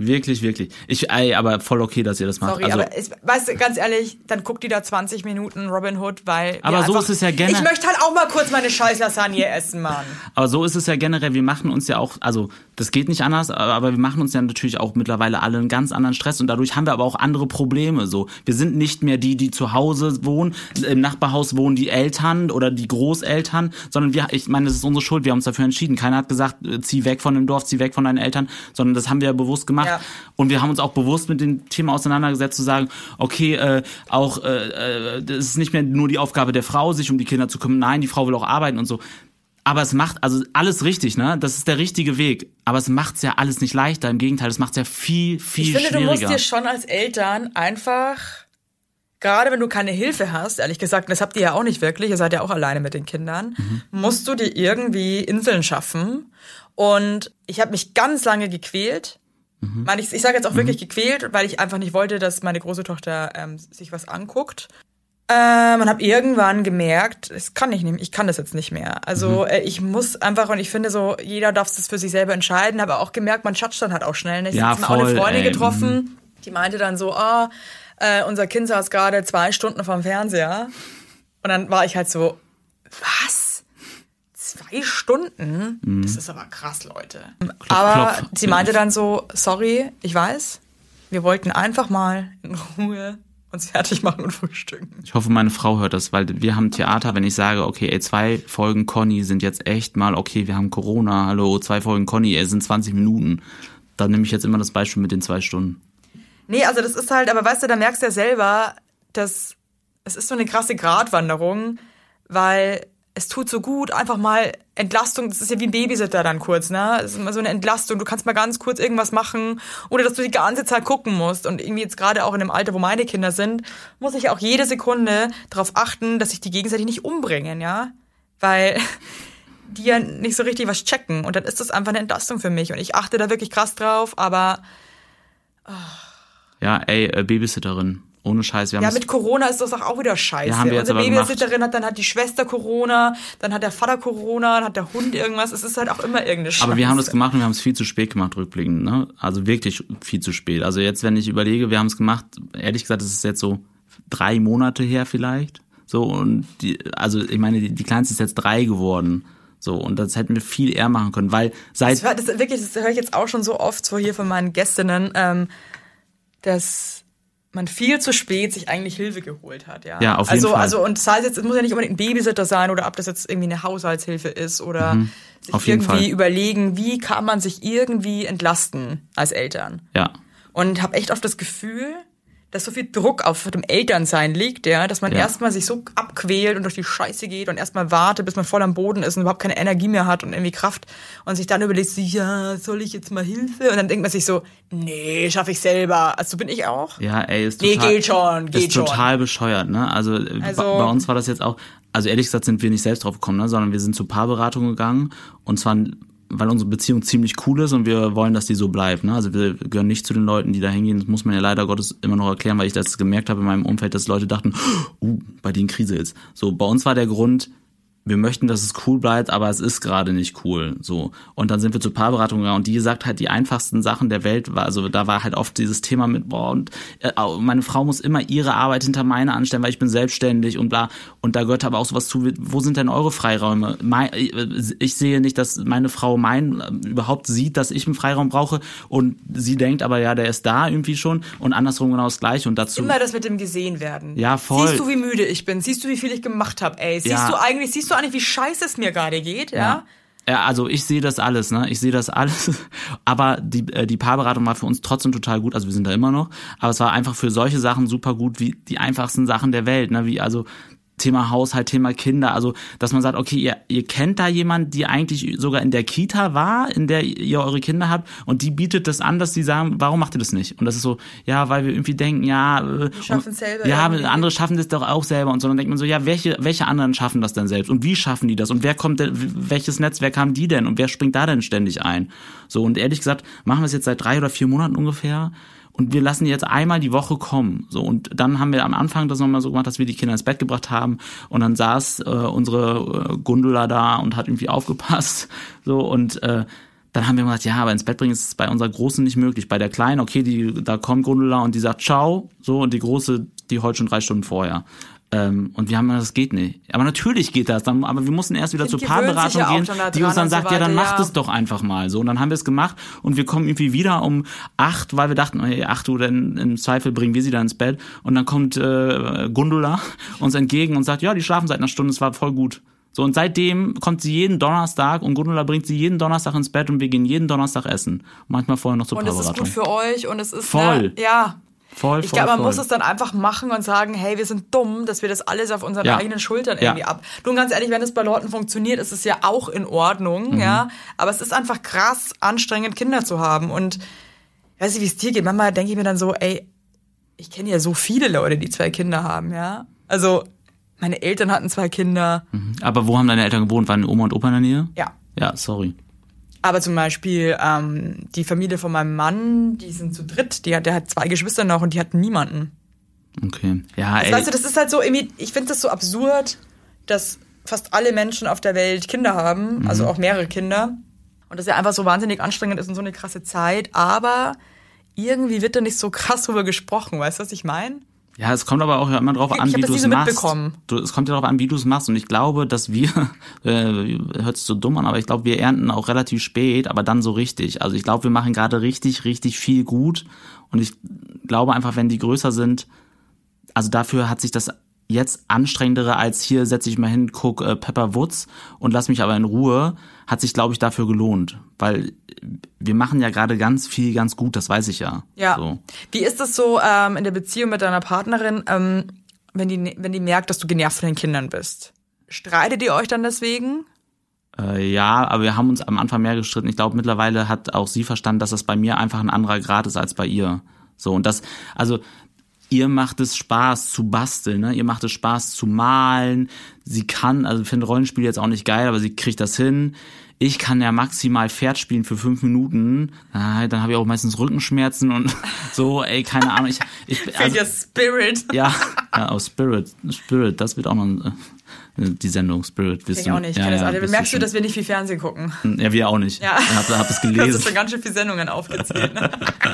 Aber voll okay, dass ihr das macht. Sorry, also, aber weißt du, ganz ehrlich, dann guckt die da 20 Minuten Robin Hood, weil... Aber so ist es ja generell... Ich möchte halt auch mal kurz meine scheiß Lasagne essen, Mann. Aber so ist es ja generell, wir machen uns ja auch, also das geht nicht anders, aber wir machen uns ja natürlich auch mittlerweile alle einen ganz anderen Stress und dadurch haben wir aber auch andere Probleme. So, wir sind nicht mehr die zu Hause wohnen, im Nachbarhaus wohnen die Eltern oder die Großeltern, sondern ich meine, das ist unsere Schuld, wir haben uns dafür entschieden. Keiner hat gesagt, zieh weg von dem Dorf, zieh weg von deinen Eltern, sondern das haben wir ja bewusst gemacht. Ja. Und wir haben uns auch bewusst mit dem Thema auseinandergesetzt, zu sagen, okay, das ist nicht mehr nur die Aufgabe der Frau, sich um die Kinder zu kümmern. Nein, die Frau will auch arbeiten und so. Aber es macht, also alles richtig, ne? Das ist der richtige Weg. Aber es macht's ja alles nicht leichter. Im Gegenteil, es macht's ja viel schwieriger. Ich finde, du musst dir schon als Eltern einfach... Gerade wenn du keine Hilfe hast, ehrlich gesagt, und das habt ihr ja auch nicht wirklich, ihr seid ja auch alleine mit den Kindern, musst du dir irgendwie Inseln schaffen. Und ich habe mich ganz lange gequält. Ich sage jetzt auch wirklich gequält, weil ich einfach nicht wollte, dass meine große Tochter sich was anguckt. Man hat irgendwann gemerkt, ich kann das jetzt nicht mehr. Also ich muss einfach, und ich finde so, jeder darf das für sich selber entscheiden, aber auch gemerkt, man chatscht dann halt auch schnell. Ich habe auch eine Freundin getroffen, die meinte dann so, unser Kind saß gerade 2 Stunden vorm Fernseher. Und dann war ich halt so, was? 2 Stunden? Das ist aber krass, Leute. Aber sie meinte dann so, sorry, ich weiß, wir wollten einfach mal in Ruhe uns fertig machen und frühstücken. Ich hoffe, meine Frau hört das, weil wir haben Theater, wenn ich sage, okay, 2 Folgen Conny sind jetzt echt mal, okay, wir haben Corona, hallo, 2 Folgen Conny, es sind 20 Minuten. Dann nehme ich jetzt immer das Beispiel mit den 2 Stunden. Nee, also das ist halt, aber weißt du, da merkst du ja selber, dass es ist so eine krasse Gratwanderung, weil es tut so gut, einfach mal Entlastung, das ist ja wie ein Babysitter dann kurz, ne? Das ist immer so eine Entlastung, du kannst mal ganz kurz irgendwas machen, ohne dass du die ganze Zeit gucken musst. Und irgendwie jetzt gerade auch in dem Alter, wo meine Kinder sind, muss ich auch jede Sekunde darauf achten, dass sich die gegenseitig nicht umbringen, ja? Weil die ja nicht so richtig was checken. Und dann ist das einfach eine Entlastung für mich. Und ich achte da wirklich krass drauf, aber... Ja, Babysitterin. Ohne Scheiß. Ja, mit Corona ist das auch wieder scheiße. Ja, unsere Babysitterin hat die Schwester Corona, dann hat der Vater Corona, dann hat der Hund irgendwas. Es ist halt auch immer irgendeine Scheiße. Aber wir haben das gemacht und wir haben es viel zu spät gemacht, rückblickend. Ne? Also wirklich viel zu spät. Also jetzt, wenn ich überlege, wir haben es gemacht, ehrlich gesagt, es ist jetzt so 3 Monate her vielleicht. So, und ich meine, die Kleinste ist jetzt 3 geworden. So, und das hätten wir viel eher machen können, weil das höre ich jetzt auch schon so oft so hier von meinen Gästinnen, dass man viel zu spät sich eigentlich Hilfe geholt hat, ja. Ja, auf jeden Fall. Also, und das heißt jetzt, es muss ja nicht unbedingt ein Babysitter sein oder ob das jetzt irgendwie eine Haushaltshilfe ist oder sich irgendwie überlegen, wie kann man sich irgendwie entlasten als Eltern. Ja. Und habe echt oft das Gefühl, dass so viel Druck auf dem Elternsein liegt, ja, dass man erstmal sich so abquält und durch die Scheiße geht und erstmal wartet, bis man voll am Boden ist und überhaupt keine Energie mehr hat und irgendwie Kraft und sich dann überlegt, so, ja, soll ich jetzt mal Hilfe? Und dann denkt man sich so, nee, schaffe ich selber. Also so bin ich auch. Ja, ist total, geht schon. Ist total bescheuert, ne? Also bei uns war das jetzt auch, also ehrlich gesagt sind wir nicht selbst drauf gekommen, ne? Sondern wir sind zur Paarberatung gegangen und zwar weil unsere Beziehung ziemlich cool ist und wir wollen, dass die so bleibt. Ne? Also wir gehören nicht zu den Leuten, die da hingehen. Das muss man ja leider Gottes immer noch erklären, weil ich das gemerkt habe in meinem Umfeld, dass Leute dachten, bei denen Krise jetzt. So, bei uns war der Grund, wir möchten, dass es cool bleibt, aber es ist gerade nicht cool. So. Und dann sind wir zur Paarberatung gegangen und die gesagt halt, die einfachsten Sachen der Welt war, also da war halt oft dieses Thema mit, meine Frau muss immer ihre Arbeit hinter meine anstellen, weil ich bin selbstständig und bla. Und da gehört aber auch sowas zu, wo sind denn eure Freiräume? Ich sehe nicht, dass meine Frau überhaupt sieht, dass ich einen Freiraum brauche und sie denkt aber, ja, der ist da irgendwie schon und andersrum genau das Gleiche. Und dazu immer das mit dem gesehen werden. Ja, voll. Siehst du, wie müde ich bin? Siehst du, wie viel ich gemacht habe? Ey, siehst du eigentlich, wie scheiße es mir gerade geht, ja? Ja, also ich sehe das alles, ne? Ich sehe das alles. Aber die Paarberatung war für uns trotzdem total gut, also wir sind da immer noch. Aber es war einfach für solche Sachen super gut, wie die einfachsten Sachen der Welt, ne? Wie also Thema Haushalt, Thema Kinder, also dass man sagt, okay, ihr kennt da jemanden, die eigentlich sogar in der Kita war, in der ihr eure Kinder habt und die bietet das an, dass die sagen, warum macht ihr das nicht? Und das ist so, ja, weil wir irgendwie denken, wir schaffen es selber. Ja, andere schaffen das doch auch selber und so. Dann denkt man so, ja, welche anderen schaffen das denn selbst? Und wie schaffen die das? Und wer kommt denn, welches Netzwerk haben die denn? Und wer springt da denn ständig ein? So, und ehrlich gesagt, machen wir es jetzt seit 3 oder 4 Monaten ungefähr. Und wir lassen die jetzt einmal die Woche kommen. So, und dann haben wir am Anfang das nochmal so gemacht, dass wir die Kinder ins Bett gebracht haben. Und dann saß unsere Gundula da und hat irgendwie aufgepasst. So, und dann haben wir gesagt, ja, aber ins Bett bringen ist bei unserer Großen nicht möglich. Bei der Kleinen, okay, da kommt Gundula und die sagt ciao. So, und die Große, die heult schon 3 Stunden vorher. Und wir haben gesagt, das geht nicht. Aber natürlich geht das. Aber wir mussten erst wieder zur Paarberatung gehen, die uns dann sagt, ja, dann macht es doch einfach mal. So, und dann haben wir es gemacht und wir kommen irgendwie wieder um 8, weil wir dachten, hey, 8 Uhr, denn im Zweifel bringen wir sie dann ins Bett. Und dann kommt Gundula uns entgegen und sagt, ja, die schlafen seit einer Stunde, es war voll gut. So, und seitdem kommt sie jeden Donnerstag und Gundula bringt sie jeden Donnerstag ins Bett und wir gehen jeden Donnerstag essen. Manchmal vorher noch zur Paarberatung. Und es ist gut für euch und es ist voll. Ich glaube, man muss es dann einfach machen und sagen, hey, wir sind dumm, dass wir das alles auf unseren eigenen Schultern irgendwie ab. Du, ganz ehrlich, wenn es bei Leuten funktioniert, ist es ja auch in Ordnung, ja. Aber es ist einfach krass anstrengend, Kinder zu haben. Und ich weiß nicht, wie es dir geht. Manchmal denke ich mir dann so, ey, ich kenne ja so viele Leute, die 2 Kinder haben, ja. Also, meine Eltern hatten 2 Kinder. Aber wo haben deine Eltern gewohnt? Waren Oma und Opa in der Nähe? Ja. Ja, sorry. Aber zum Beispiel die Familie von meinem Mann, die sind zu dritt, der hat 2 Geschwister noch und die hatten niemanden. Okay. Ja, Also, ey. weißt du, das ist halt so irgendwie, ich finde das so absurd, dass fast alle Menschen auf der Welt Kinder haben, also auch mehrere Kinder. Und das ja einfach so wahnsinnig anstrengend ist und so eine krasse Zeit, aber irgendwie wird da nicht so krass drüber gesprochen, weißt du, was ich meine? Ja, es kommt aber auch immer drauf an, Ich hab wie das du nie es so machst. mitbekommen. Es kommt ja darauf an, wie du es machst. Und ich glaube, dass wir, hört sich so dumm an, aber ich glaube, wir ernten auch relativ spät, aber dann so richtig. Also ich glaube, wir machen gerade richtig, richtig viel gut. Und ich glaube einfach, wenn die größer sind, also dafür hat sich das jetzt anstrengendere als hier setze ich mal hin, guck Pepper Woods und lass mich aber in Ruhe, hat sich, glaube ich, dafür gelohnt. Weil wir machen ja gerade ganz viel, ganz gut, das weiß ich ja. Ja. So. Wie ist das so in der Beziehung mit deiner Partnerin, wenn die merkt, dass du genervt von den Kindern bist? Streitet ihr euch dann deswegen? Ja, aber wir haben uns am Anfang mehr gestritten. Ich glaube, mittlerweile hat auch sie verstanden, dass das bei mir einfach ein anderer Grad ist als bei ihr. So, und das, also ihr macht es Spaß zu basteln, ne? Ihr macht es Spaß zu malen. Sie kann, also ich finde Rollenspiel jetzt auch nicht geil, aber sie kriegt das hin. Ich kann ja maximal Pferd spielen für 5 Minuten. Dann habe ich auch meistens Rückenschmerzen und so, ey, keine Ahnung. Fehlt dir Spirit. Ja, auch Spirit, das wird auch noch die Sendung Spirit. Kenn ich auch nicht. Merkst du, dass wir nicht viel Fernsehen gucken? Ja, wir auch nicht. Ja. Ich hab es gelesen. Du hast schon ganz schön viele Sendungen aufgezählt, ne?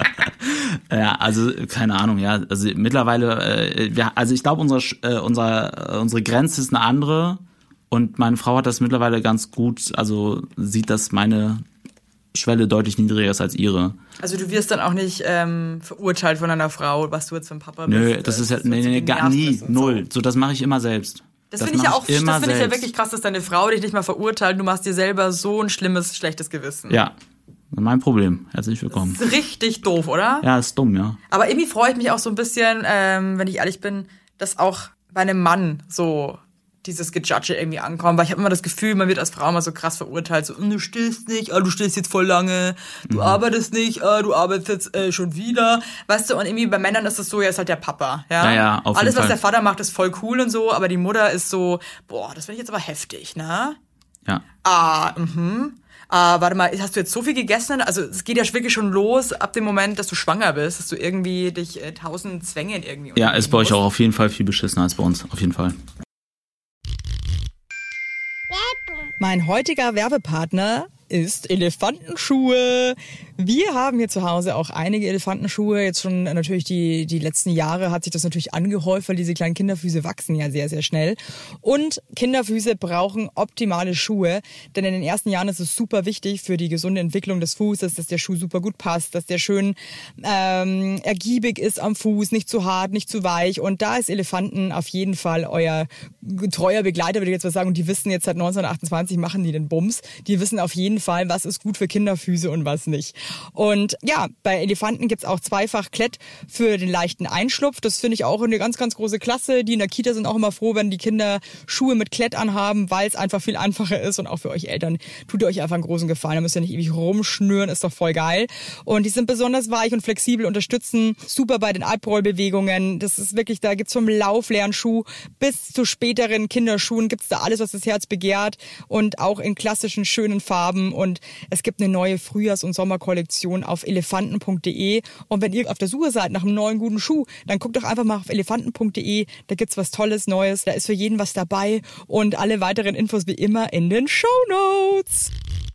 Ja, also keine Ahnung, ja. Also mittlerweile, also ich glaube, unsere Grenze ist eine andere und meine Frau hat das mittlerweile ganz gut, also sieht, dass meine Schwelle deutlich niedriger ist als ihre. Also du wirst dann auch nicht verurteilt von einer Frau, was du jetzt für ein Papa bist. Nö, das ist ja, nee, gar nie, null. So, das mache ich immer selbst. Das finde ich ja auch, das finde ich ja wirklich krass, dass deine Frau dich nicht mal verurteilt. Du machst dir selber so ein schlimmes, schlechtes Gewissen. Ja, mein Problem. Herzlich willkommen. Das ist richtig doof, oder? Ja, ist dumm, ja. Aber irgendwie freue ich mich auch so ein bisschen, wenn ich ehrlich bin, dass auch bei einem Mann so dieses Gejudge irgendwie ankommt. Weil ich habe immer das Gefühl, man wird als Frau immer so krass verurteilt. So, du stillst nicht, du stillst jetzt voll lange. Du arbeitest nicht, du arbeitest jetzt schon wieder. Weißt du, und irgendwie bei Männern ist das so, ja, ist halt der Papa. Ja, ja, auf alles, jeden was Fall. der Vater macht, ist voll cool und so. Aber die Mutter ist so, boah, das finde ich jetzt aber heftig, ne? Ja. Warte mal, hast du jetzt so viel gegessen? Also es geht ja wirklich schon los ab dem Moment, dass du schwanger bist, dass du irgendwie dich 1000 Zwängen irgendwie... Ja, ist bei euch auch auf jeden Fall viel beschissener als bei uns, auf jeden Fall. Mein heutiger Werbepartner ist Elefantenschuhe. Wir haben hier zu Hause auch einige Elefantenschuhe. Jetzt schon natürlich die letzten Jahre hat sich das natürlich angehäuft, weil diese kleinen Kinderfüße wachsen ja sehr, sehr schnell. Und Kinderfüße brauchen optimale Schuhe, denn in den ersten Jahren ist es super wichtig für die gesunde Entwicklung des Fußes, dass der Schuh super gut passt, dass der schön ergiebig ist am Fuß, nicht zu hart, nicht zu weich. Und da ist Elefanten auf jeden Fall euer treuer Begleiter, würde ich jetzt mal sagen. Und die wissen jetzt seit 1928, machen die den Bums. Die wissen auf jeden Fall, was ist gut für Kinderfüße und was nicht. Und ja, bei Elefanten gibt's auch zweifach Klett für den leichten Einschlupf. Das finde ich auch eine ganz, ganz große Klasse. Die in der Kita sind auch immer froh, wenn die Kinder Schuhe mit Klett anhaben, weil es einfach viel einfacher ist. Und auch für euch Eltern tut ihr euch einfach einen großen Gefallen. Da müsst ihr nicht ewig rumschnüren, ist doch voll geil. Und die sind besonders weich und flexibel, unterstützen super bei den Albrollbewegungen. Das ist wirklich, da gibt's vom Lauflernschuh bis zu späteren Kinderschuhen gibt's da alles, was das Herz begehrt. Und auch in klassischen, schönen Farben. Und es gibt eine neue Frühjahrs- und Sommerkollektion auf elefanten.de. Und wenn ihr auf der Suche seid nach einem neuen guten Schuh, dann guckt doch einfach mal auf elefanten.de. Da gibt's was Tolles, Neues. Da ist für jeden was dabei. Und alle weiteren Infos wie immer in den Shownotes.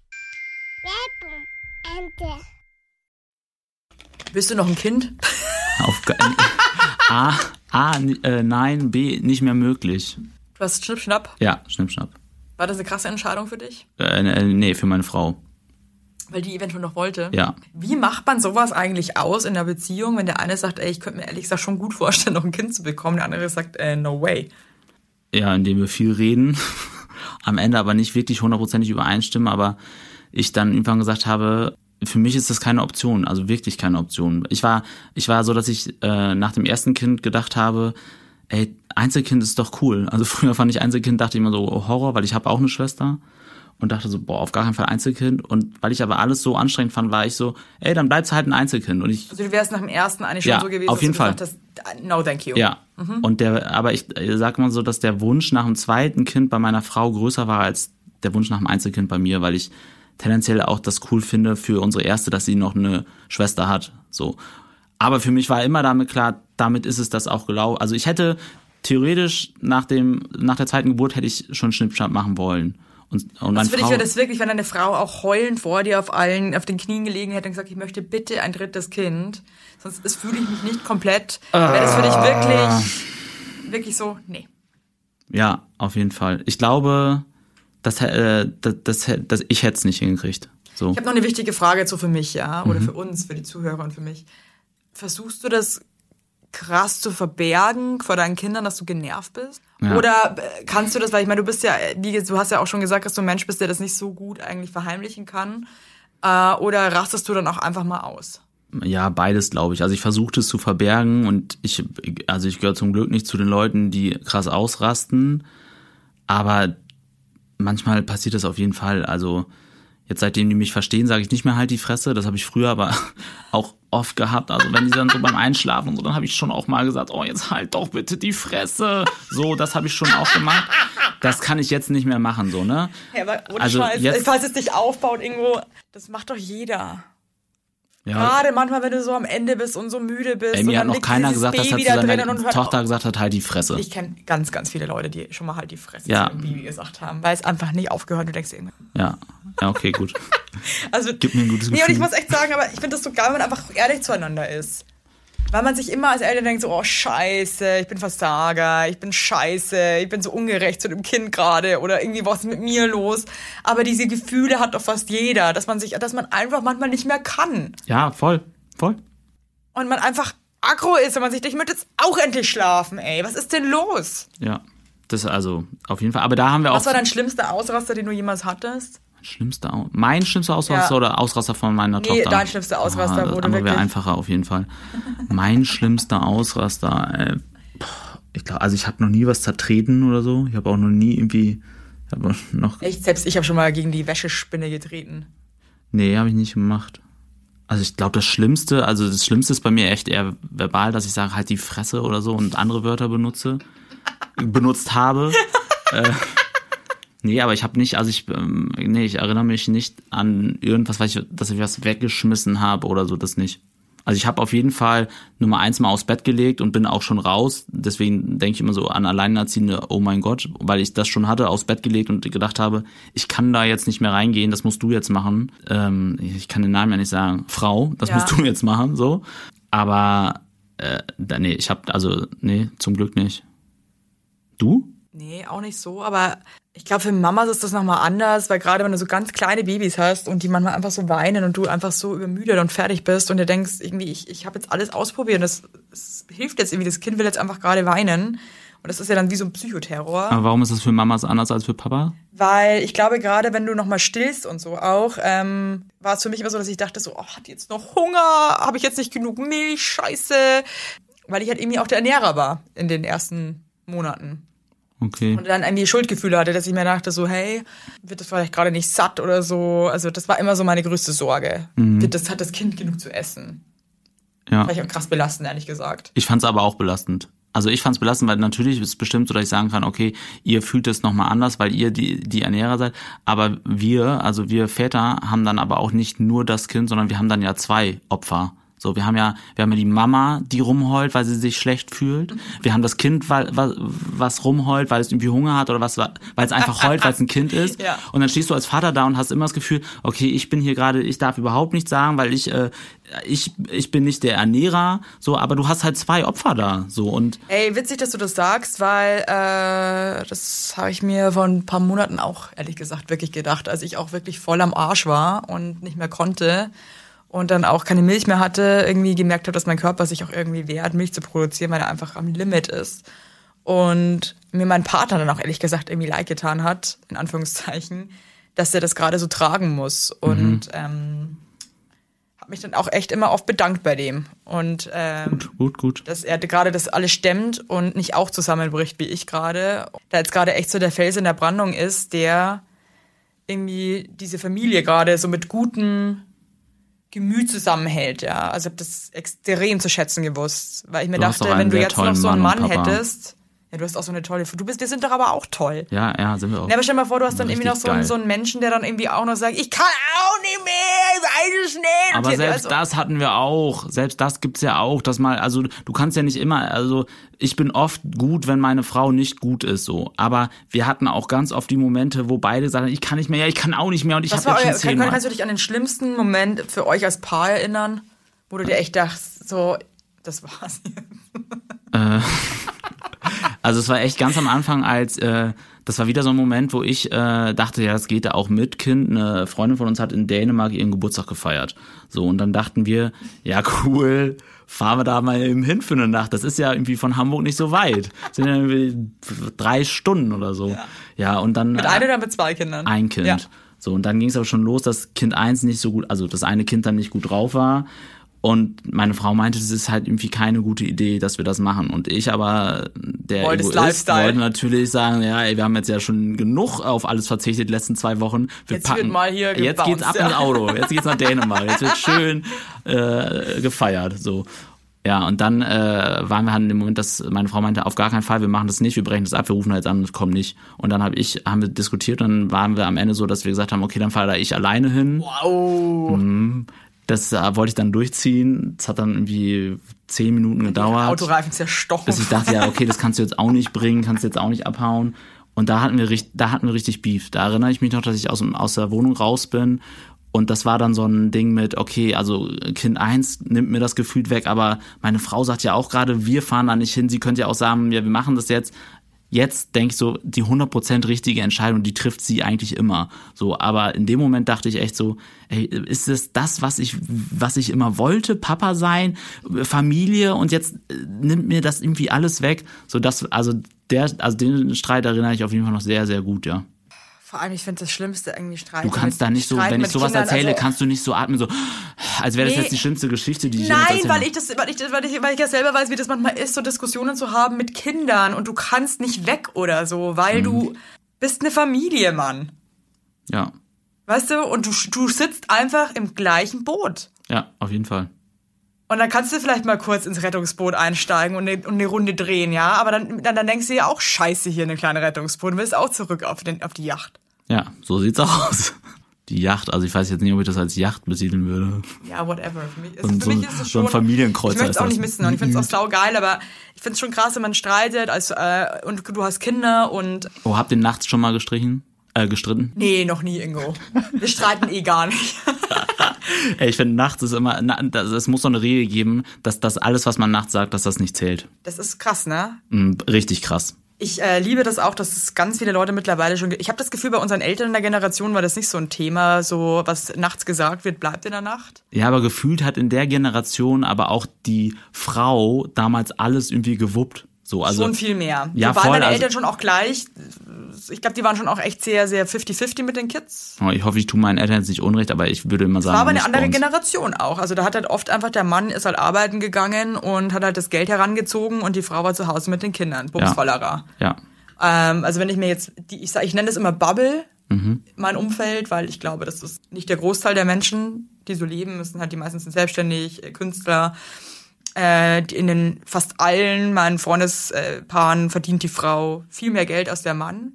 Bist du noch ein Kind? Nein, B, nicht mehr möglich. Du hast Schnipp-Schnapp? Ja, Schnipp-Schnapp. War das eine krasse Entscheidung für dich? Nee, für meine Frau. Weil die eventuell noch wollte? Ja. Wie macht man sowas eigentlich aus in der Beziehung, wenn der eine sagt, ey, ich könnte mir ehrlich gesagt schon gut vorstellen, noch ein Kind zu bekommen, der andere sagt, no way. Ja, indem wir viel reden, am Ende aber nicht wirklich 100% übereinstimmen, aber ich dann irgendwann gesagt habe, für mich ist das keine Option, also wirklich keine Option. Ich war so, dass ich nach dem ersten Kind gedacht habe, ey, Einzelkind ist doch cool. Also früher fand ich Einzelkind, dachte ich immer so, oh, Horror, weil ich habe auch eine Schwester und dachte so, boah, auf gar keinen Fall Einzelkind. Und weil ich aber alles so anstrengend fand, war ich so, ey, dann bleibst halt ein Einzelkind. Und ich, also du wärst nach dem ersten eigentlich schon ja, so gewesen, auf jeden dass du Fall. gesagt hast, no thank you. Ja, und aber ich sag mal so, dass der Wunsch nach dem zweiten Kind bei meiner Frau größer war als der Wunsch nach dem Einzelkind bei mir, weil ich tendenziell auch das cool finde für unsere erste, dass sie noch eine Schwester hat. So. Aber für mich war immer damit klar, damit ist es das auch gelaufen. Also ich hätte theoretisch nach der zweiten Geburt hätte ich schon Schnippschnapp machen wollen. Und was für dich wäre das wirklich, wenn eine Frau auch heulend vor dir auf den Knien gelegen hätte und gesagt, ich möchte bitte ein drittes Kind, sonst fühle ich mich nicht komplett. Wäre das für dich wirklich so? Nee. Ja, auf jeden Fall. Ich glaube, dass ich hätte es nicht hingekriegt. So. Ich habe noch eine wichtige Frage so für mich, ja, oder für uns, für die Zuhörer und für mich. Versuchst du das krass zu verbergen vor deinen Kindern, dass du genervt bist? Ja. Oder kannst du das, weil ich meine, du hast ja auch schon gesagt, dass du ein Mensch bist, der das nicht so gut eigentlich verheimlichen kann. Oder rastest du dann auch einfach mal aus? Ja, beides, glaube ich. Also ich versuche das zu verbergen und ich gehöre zum Glück nicht zu den Leuten, die krass ausrasten. Aber manchmal passiert das auf jeden Fall. Also jetzt, seitdem die mich verstehen, sage ich nicht mehr halt die Fresse. Das habe ich früher aber auch oft gehabt. Also wenn die dann so beim Einschlafen und so, dann habe ich schon auch mal gesagt, oh, jetzt halt doch bitte die Fresse. So, das habe ich schon auch gemacht. Das kann ich jetzt nicht mehr machen, so, ne? Ja, aber ohne Scheiß, falls es dich aufbaut irgendwo, das macht doch jeder. Ja. Gerade manchmal, wenn du so am Ende bist und so müde bist. Ey, mir hat noch keiner gesagt, dass er zu seiner Tochter gesagt hat, halt die Fresse. Ich kenne ganz, ganz viele Leute, die schon mal halt die Fresse zu ihrem Baby gesagt haben, weil es einfach nicht aufgehört, du denkst irgendwie. Ja, okay, gut. Also, gib mir ein gutes Gefühl. Nee, und ich muss echt sagen, aber ich finde das so geil, wenn man einfach ehrlich zueinander ist. Weil man sich immer als Eltern denkt so, oh scheiße, ich bin Versager, ich bin scheiße, ich bin so ungerecht zu dem Kind gerade oder irgendwie was ist mit mir los. Aber diese Gefühle hat doch fast jeder, dass man einfach manchmal nicht mehr kann. Ja, voll. Und man einfach aggro ist und man sich denkt, ich möchte jetzt auch endlich schlafen, ey, was ist denn los? Ja, das also auf jeden Fall. Aber da haben wir Was war dein schlimmster Ausraster, den du jemals hattest? Mein schlimmster Ausraster oder Ausraster von meiner Tochter? Nee, dein schlimmster Ausraster, wo du wirklich... wäre einfacher auf jeden Fall. Mein schlimmster Ausraster, ich glaube, also ich habe noch nie was zertreten oder so. Ich habe auch noch nie irgendwie... Echt? Selbst ich habe schon mal gegen die Wäschespinne getreten. Nee, habe ich nicht gemacht. Also ich glaube, das Schlimmste ist bei mir echt eher verbal, dass ich sage, halt die Fresse oder so und andere Wörter benutzt habe. Nee, aber ich habe nicht, ich erinnere mich nicht an irgendwas, dass ich was weggeschmissen habe oder so, das nicht. Also ich habe auf jeden Fall Nummer 1 mal aufs Bett gelegt und bin auch schon raus. Deswegen denke ich immer so an Alleinerziehende, oh mein Gott, weil ich das schon hatte, aufs Bett gelegt und gedacht habe, ich kann da jetzt nicht mehr reingehen, das musst du jetzt machen. Ich kann den Namen ja nicht sagen. Frau, das musst du jetzt machen, so. Aber zum Glück nicht. Du? Nee, auch nicht so, aber ich glaube, für Mamas ist das nochmal anders, weil gerade wenn du so ganz kleine Babys hast und die manchmal einfach so weinen und du einfach so übermüdet und fertig bist und dir denkst, irgendwie, ich habe jetzt alles ausprobiert und das hilft jetzt irgendwie, das Kind will jetzt einfach gerade weinen und das ist ja dann wie so ein Psychoterror. Aber warum ist das für Mamas anders als für Papa? Weil ich glaube, gerade wenn du nochmal stillst und so auch, war es für mich immer so, dass ich dachte so, hat die jetzt noch Hunger? Habe ich jetzt nicht genug Milch? Scheiße. Weil ich halt irgendwie auch der Ernährer war in den ersten Monaten. Okay. Und dann irgendwie Schuldgefühle hatte, dass ich mir dachte so, hey, wird das vielleicht gerade nicht satt oder so. Also das war immer so meine größte Sorge. Hat das Kind genug zu essen? Ja. Fand ich auch krass belastend, ehrlich gesagt. Ich fand's aber auch belastend. Also ich fand's belastend, weil natürlich ist es bestimmt so, dass ich sagen kann, okay, ihr fühlt es nochmal anders, weil ihr die Ernährer seid. Aber wir Väter haben dann aber auch nicht nur das Kind, sondern wir haben dann ja 2 Opfer. So, wir haben ja die Mama, die rumheult, weil sie sich schlecht fühlt. Wir haben das Kind, was rumheult, weil es irgendwie Hunger hat oder weil es einfach heult, weil es ein Kind ist. Ja. Und dann stehst du als Vater da und hast immer das Gefühl, okay, ich bin hier gerade, ich darf überhaupt nichts sagen, weil ich bin nicht der Ernährer, so, aber du hast halt 2 Opfer da, so und. Ey, witzig, dass du das sagst, weil das habe ich mir vor ein paar Monaten auch ehrlich gesagt wirklich gedacht, als ich auch wirklich voll am Arsch war und nicht mehr konnte. Und dann auch keine Milch mehr hatte, irgendwie gemerkt habe, dass mein Körper sich auch irgendwie wehrt, Milch zu produzieren, weil er einfach am Limit ist. Und mir mein Partner dann auch ehrlich gesagt irgendwie leid getan hat, in Anführungszeichen, dass er das gerade so tragen muss. Und habe mich dann auch echt immer oft bedankt bei dem. Und gut. dass er gerade das alles stemmt und nicht auch zusammenbricht wie ich gerade. Da jetzt gerade echt so der Fels in der Brandung ist, der irgendwie diese Familie gerade so mit guten Gemüt zusammenhält, ja. Also ich habe das extrem zu schätzen gewusst. Weil ich mir dachte, wenn du jetzt noch so einen Mann hättest, Ja, du hast auch so eine tolle... Wir sind doch aber auch toll. Ja, sind wir auch. Ja, aber stell dir mal vor, du hast dann irgendwie noch Richtig so einen Menschen, der dann irgendwie auch noch sagt, ich kann auch nicht mehr, ich weiß es nicht. Aber selbst das hatten wir auch. Selbst das gibt's ja auch, dass mal, also du kannst ja nicht immer, also ich bin oft gut, wenn meine Frau nicht gut ist, so. Aber wir hatten auch ganz oft die Momente, wo beide sagen, ich kann nicht mehr, ja, ich kann auch nicht mehr und ich habe jetzt schon 10 Mal. Kannst du dich an den schlimmsten Moment für euch als Paar erinnern, wo du dir echt dachtest, so, das war's jetzt? Also es war echt ganz am Anfang, das war wieder so ein Moment, wo ich dachte, ja, das geht ja auch mit Kind. Eine Freundin von uns hat in Dänemark ihren Geburtstag gefeiert. So, und dann dachten wir, ja cool, fahren wir da mal eben hin für eine Nacht. Das ist ja irgendwie von Hamburg nicht so weit. Das sind ja irgendwie 3 Stunden oder so. Ja, und dann... Mit einem oder mit 2 Kindern? Ein Kind. Ja. So, und dann ging es aber schon los, dass Kind 1 nicht so gut, also das eine Kind dann nicht gut drauf war. Und meine Frau meinte, das ist halt irgendwie keine gute Idee, dass wir das machen. Und ich aber, der Egoist, wollte natürlich sagen, ja, ey, wir haben jetzt ja schon genug auf alles verzichtet die letzten 2 Wochen. Wird mal hier gebounced, jetzt geht's ab ins Auto, jetzt geht's nach Dänemark, jetzt wird schön gefeiert. So. Ja, und dann waren wir halt in dem Moment, dass meine Frau meinte, auf gar keinen Fall, wir machen das nicht, wir brechen das ab, wir rufen halt an und kommen nicht. Und dann haben wir diskutiert und dann waren wir am Ende so, dass wir gesagt haben, okay, dann fahre da ich alleine hin. Wow. Das wollte ich dann durchziehen. Das hat dann irgendwie 10 Minuten gedauert. Autoreifen zerstochen. Bis ich dachte, ja, okay, das kannst du jetzt auch nicht bringen, kannst du jetzt auch nicht abhauen. Und da hatten wir richtig Beef. Da erinnere ich mich noch, dass ich aus der Wohnung raus bin. Und das war dann so ein Ding mit, okay, also Kind 1 nimmt mir das gefühlt weg, aber meine Frau sagt ja auch gerade, wir fahren da nicht hin. Sie könnte ja auch sagen, ja, wir machen das jetzt. Jetzt denke ich so, die 100% richtige Entscheidung, die trifft sie eigentlich immer. So, aber in dem Moment dachte ich echt so, ey, ist es das, was ich immer wollte? Papa sein, Familie und jetzt nimmt mir das irgendwie alles weg. So, den Streit erinnere ich auf jeden Fall noch sehr, sehr gut, ja. Vor allem, ich finde das Schlimmste irgendwie Streiten. Du kannst da nicht so, wenn ich sowas Kindern, erzähle, also, kannst du nicht so atmen, so, als wäre das jetzt die schlimmste Geschichte, die ich Nein, jemals weil ich ja selber weiß, wie das manchmal ist, so Diskussionen zu haben mit Kindern und du kannst nicht weg oder so, weil du bist eine Familie, Mann. Ja. Weißt du, und du sitzt einfach im gleichen Boot. Ja, auf jeden Fall. Und dann kannst du vielleicht mal kurz ins Rettungsboot einsteigen und eine Runde drehen, ja? Aber dann denkst du ja auch, scheiße, hier eine kleine Rettungsboot und willst auch zurück auf die Yacht. Ja, so sieht's aus. Die Yacht, also ich weiß jetzt nicht, ob ich das als Yacht besiedeln würde. Ja, whatever. Für mich ist es schon... So ein Familienkreuzer. Ich möchte es auch nicht missen und ich finde es auch saugeil, aber ich finde es schon krass, wenn man streitet und du hast Kinder und... Oh, habt ihr nachts schon mal gestritten? Nee, noch nie, Ingo. Wir streiten gar nicht. Ey, ich finde, nachts ist immer, es muss so eine Regel geben, dass das alles, was man nachts sagt, dass das nicht zählt. Das ist krass, ne? Richtig krass. Ich liebe das auch, dass es ganz viele Leute mittlerweile schon... Ich habe das Gefühl, bei unseren Eltern in der Generation war das nicht so ein Thema, so was nachts gesagt wird, bleibt in der Nacht. Ja, aber gefühlt hat in der Generation aber auch die Frau damals alles irgendwie gewuppt. So, also, schon viel mehr. Ja, waren voll, meine Eltern schon auch gleich. Ich glaube, die waren schon auch echt sehr, sehr 50-50 mit den Kids. Ich hoffe, ich tue meinen Eltern jetzt nicht unrecht, aber ich würde immer sagen... Das war aber eine andere Generation auch. Also da hat halt oft einfach der Mann ist halt arbeiten gegangen und hat halt das Geld herangezogen und die Frau war zu Hause mit den Kindern. Bumsvollerer. Ja. Also wenn ich mir jetzt... Ich nenne das immer Bubble, mein Umfeld, weil ich glaube, das ist nicht der Großteil der Menschen, die so leben müssen. Halt die meisten sind selbstständig, Künstler... in den fast allen meinen Freundespaaren verdient die Frau viel mehr Geld als der Mann.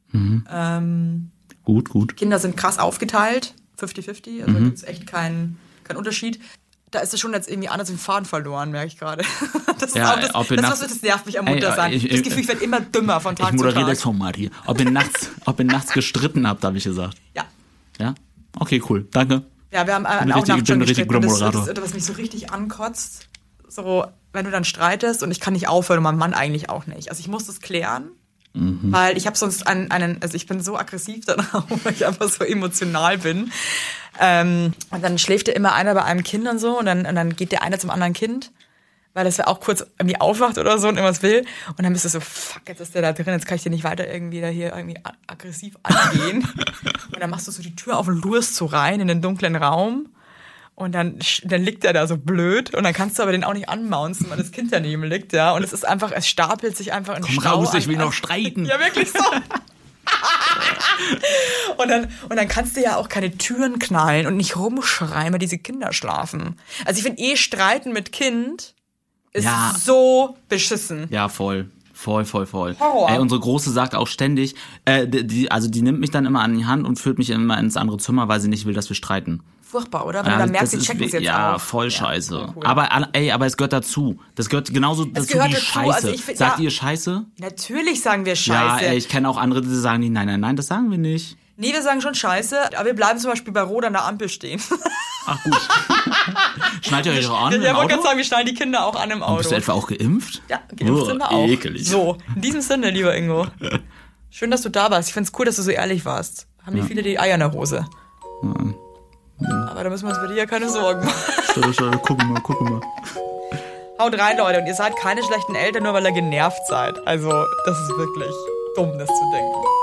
Gut. Kinder sind krass aufgeteilt, 50-50, also da gibt es echt keinen Unterschied. Da ist es schon jetzt irgendwie anders den Faden verloren, merke ich gerade. Das ja, ist auch das nervt mich am Muttersein. Das Gefühl, ich werde immer dümmer von Tag zu Tag. Ich moderiere das Format hier. Ob ihr nachts gestritten habt, habe ich gesagt. Ja. Ja? Okay, cool. Danke. Ja, wir haben auch nachts schon gestritten. Das, was mich so richtig ankotzt, so, wenn du dann streitest und ich kann nicht aufhören und mein Mann eigentlich auch nicht. Also ich muss das klären, weil ich habe sonst also ich bin so aggressiv darauf, weil ich einfach so emotional bin. Und dann schläft ja immer einer bei einem Kind und so und dann geht der eine zum anderen Kind, weil das ja auch kurz irgendwie aufwacht oder so und irgendwas will. Und dann bist du so, fuck, jetzt ist der da drin, jetzt kann ich den nicht weiter irgendwie aggressiv angehen. Und dann machst du so die Tür auf und lurst so rein in den dunklen Raum. Und dann liegt er da so blöd und dann kannst du aber den auch nicht anmaunzen, weil das Kind daneben liegt, ja. Und es ist einfach, es stapelt sich einfach in Stau. Komm raus, ich will noch streiten. Ja, wirklich so. und dann kannst du ja auch keine Türen knallen und nicht rumschreien, weil diese Kinder schlafen. Also ich finde Streiten mit Kind ist so beschissen. Ja, voll. Voll. Horror. Ey, unsere Große sagt auch ständig, die nimmt mich dann immer an die Hand und führt mich immer ins andere Zimmer, weil sie nicht will, dass wir streiten. Furchtbar, oder? Wenn du dann merkst, sie checken es jetzt ja, auch. Voll scheiße. Cool. Aber es gehört dazu. Das gehört genauso dazu wie Scheiße. Also Sagt ihr Scheiße? Natürlich sagen wir Scheiße. Ja, ey, ich kenne auch andere, die sagen nicht, nein, das sagen wir nicht. Nee, wir sagen schon Scheiße, aber wir bleiben zum Beispiel bei Rot an der Ampel stehen. Ach gut. Schneidet ihr euch auch an im Ja, ich wollte Auto? gerade sagen, wir schneiden die Kinder auch an im Auto. Und bist du etwa auch geimpft? Ja, geimpft sind wir auch. Ekelig. So, in diesem Sinne, lieber Ingo. Schön, dass du da warst. Ich find's cool, dass du so ehrlich warst. Haben die viele die Eier in der Hose. Ja. Aber da müssen wir uns bei dir ja keine Sorgen machen. Schau, gucken mal. Haut rein, Leute. Und ihr seid keine schlechten Eltern, nur weil ihr genervt seid. Also, das ist wirklich dumm, das zu denken.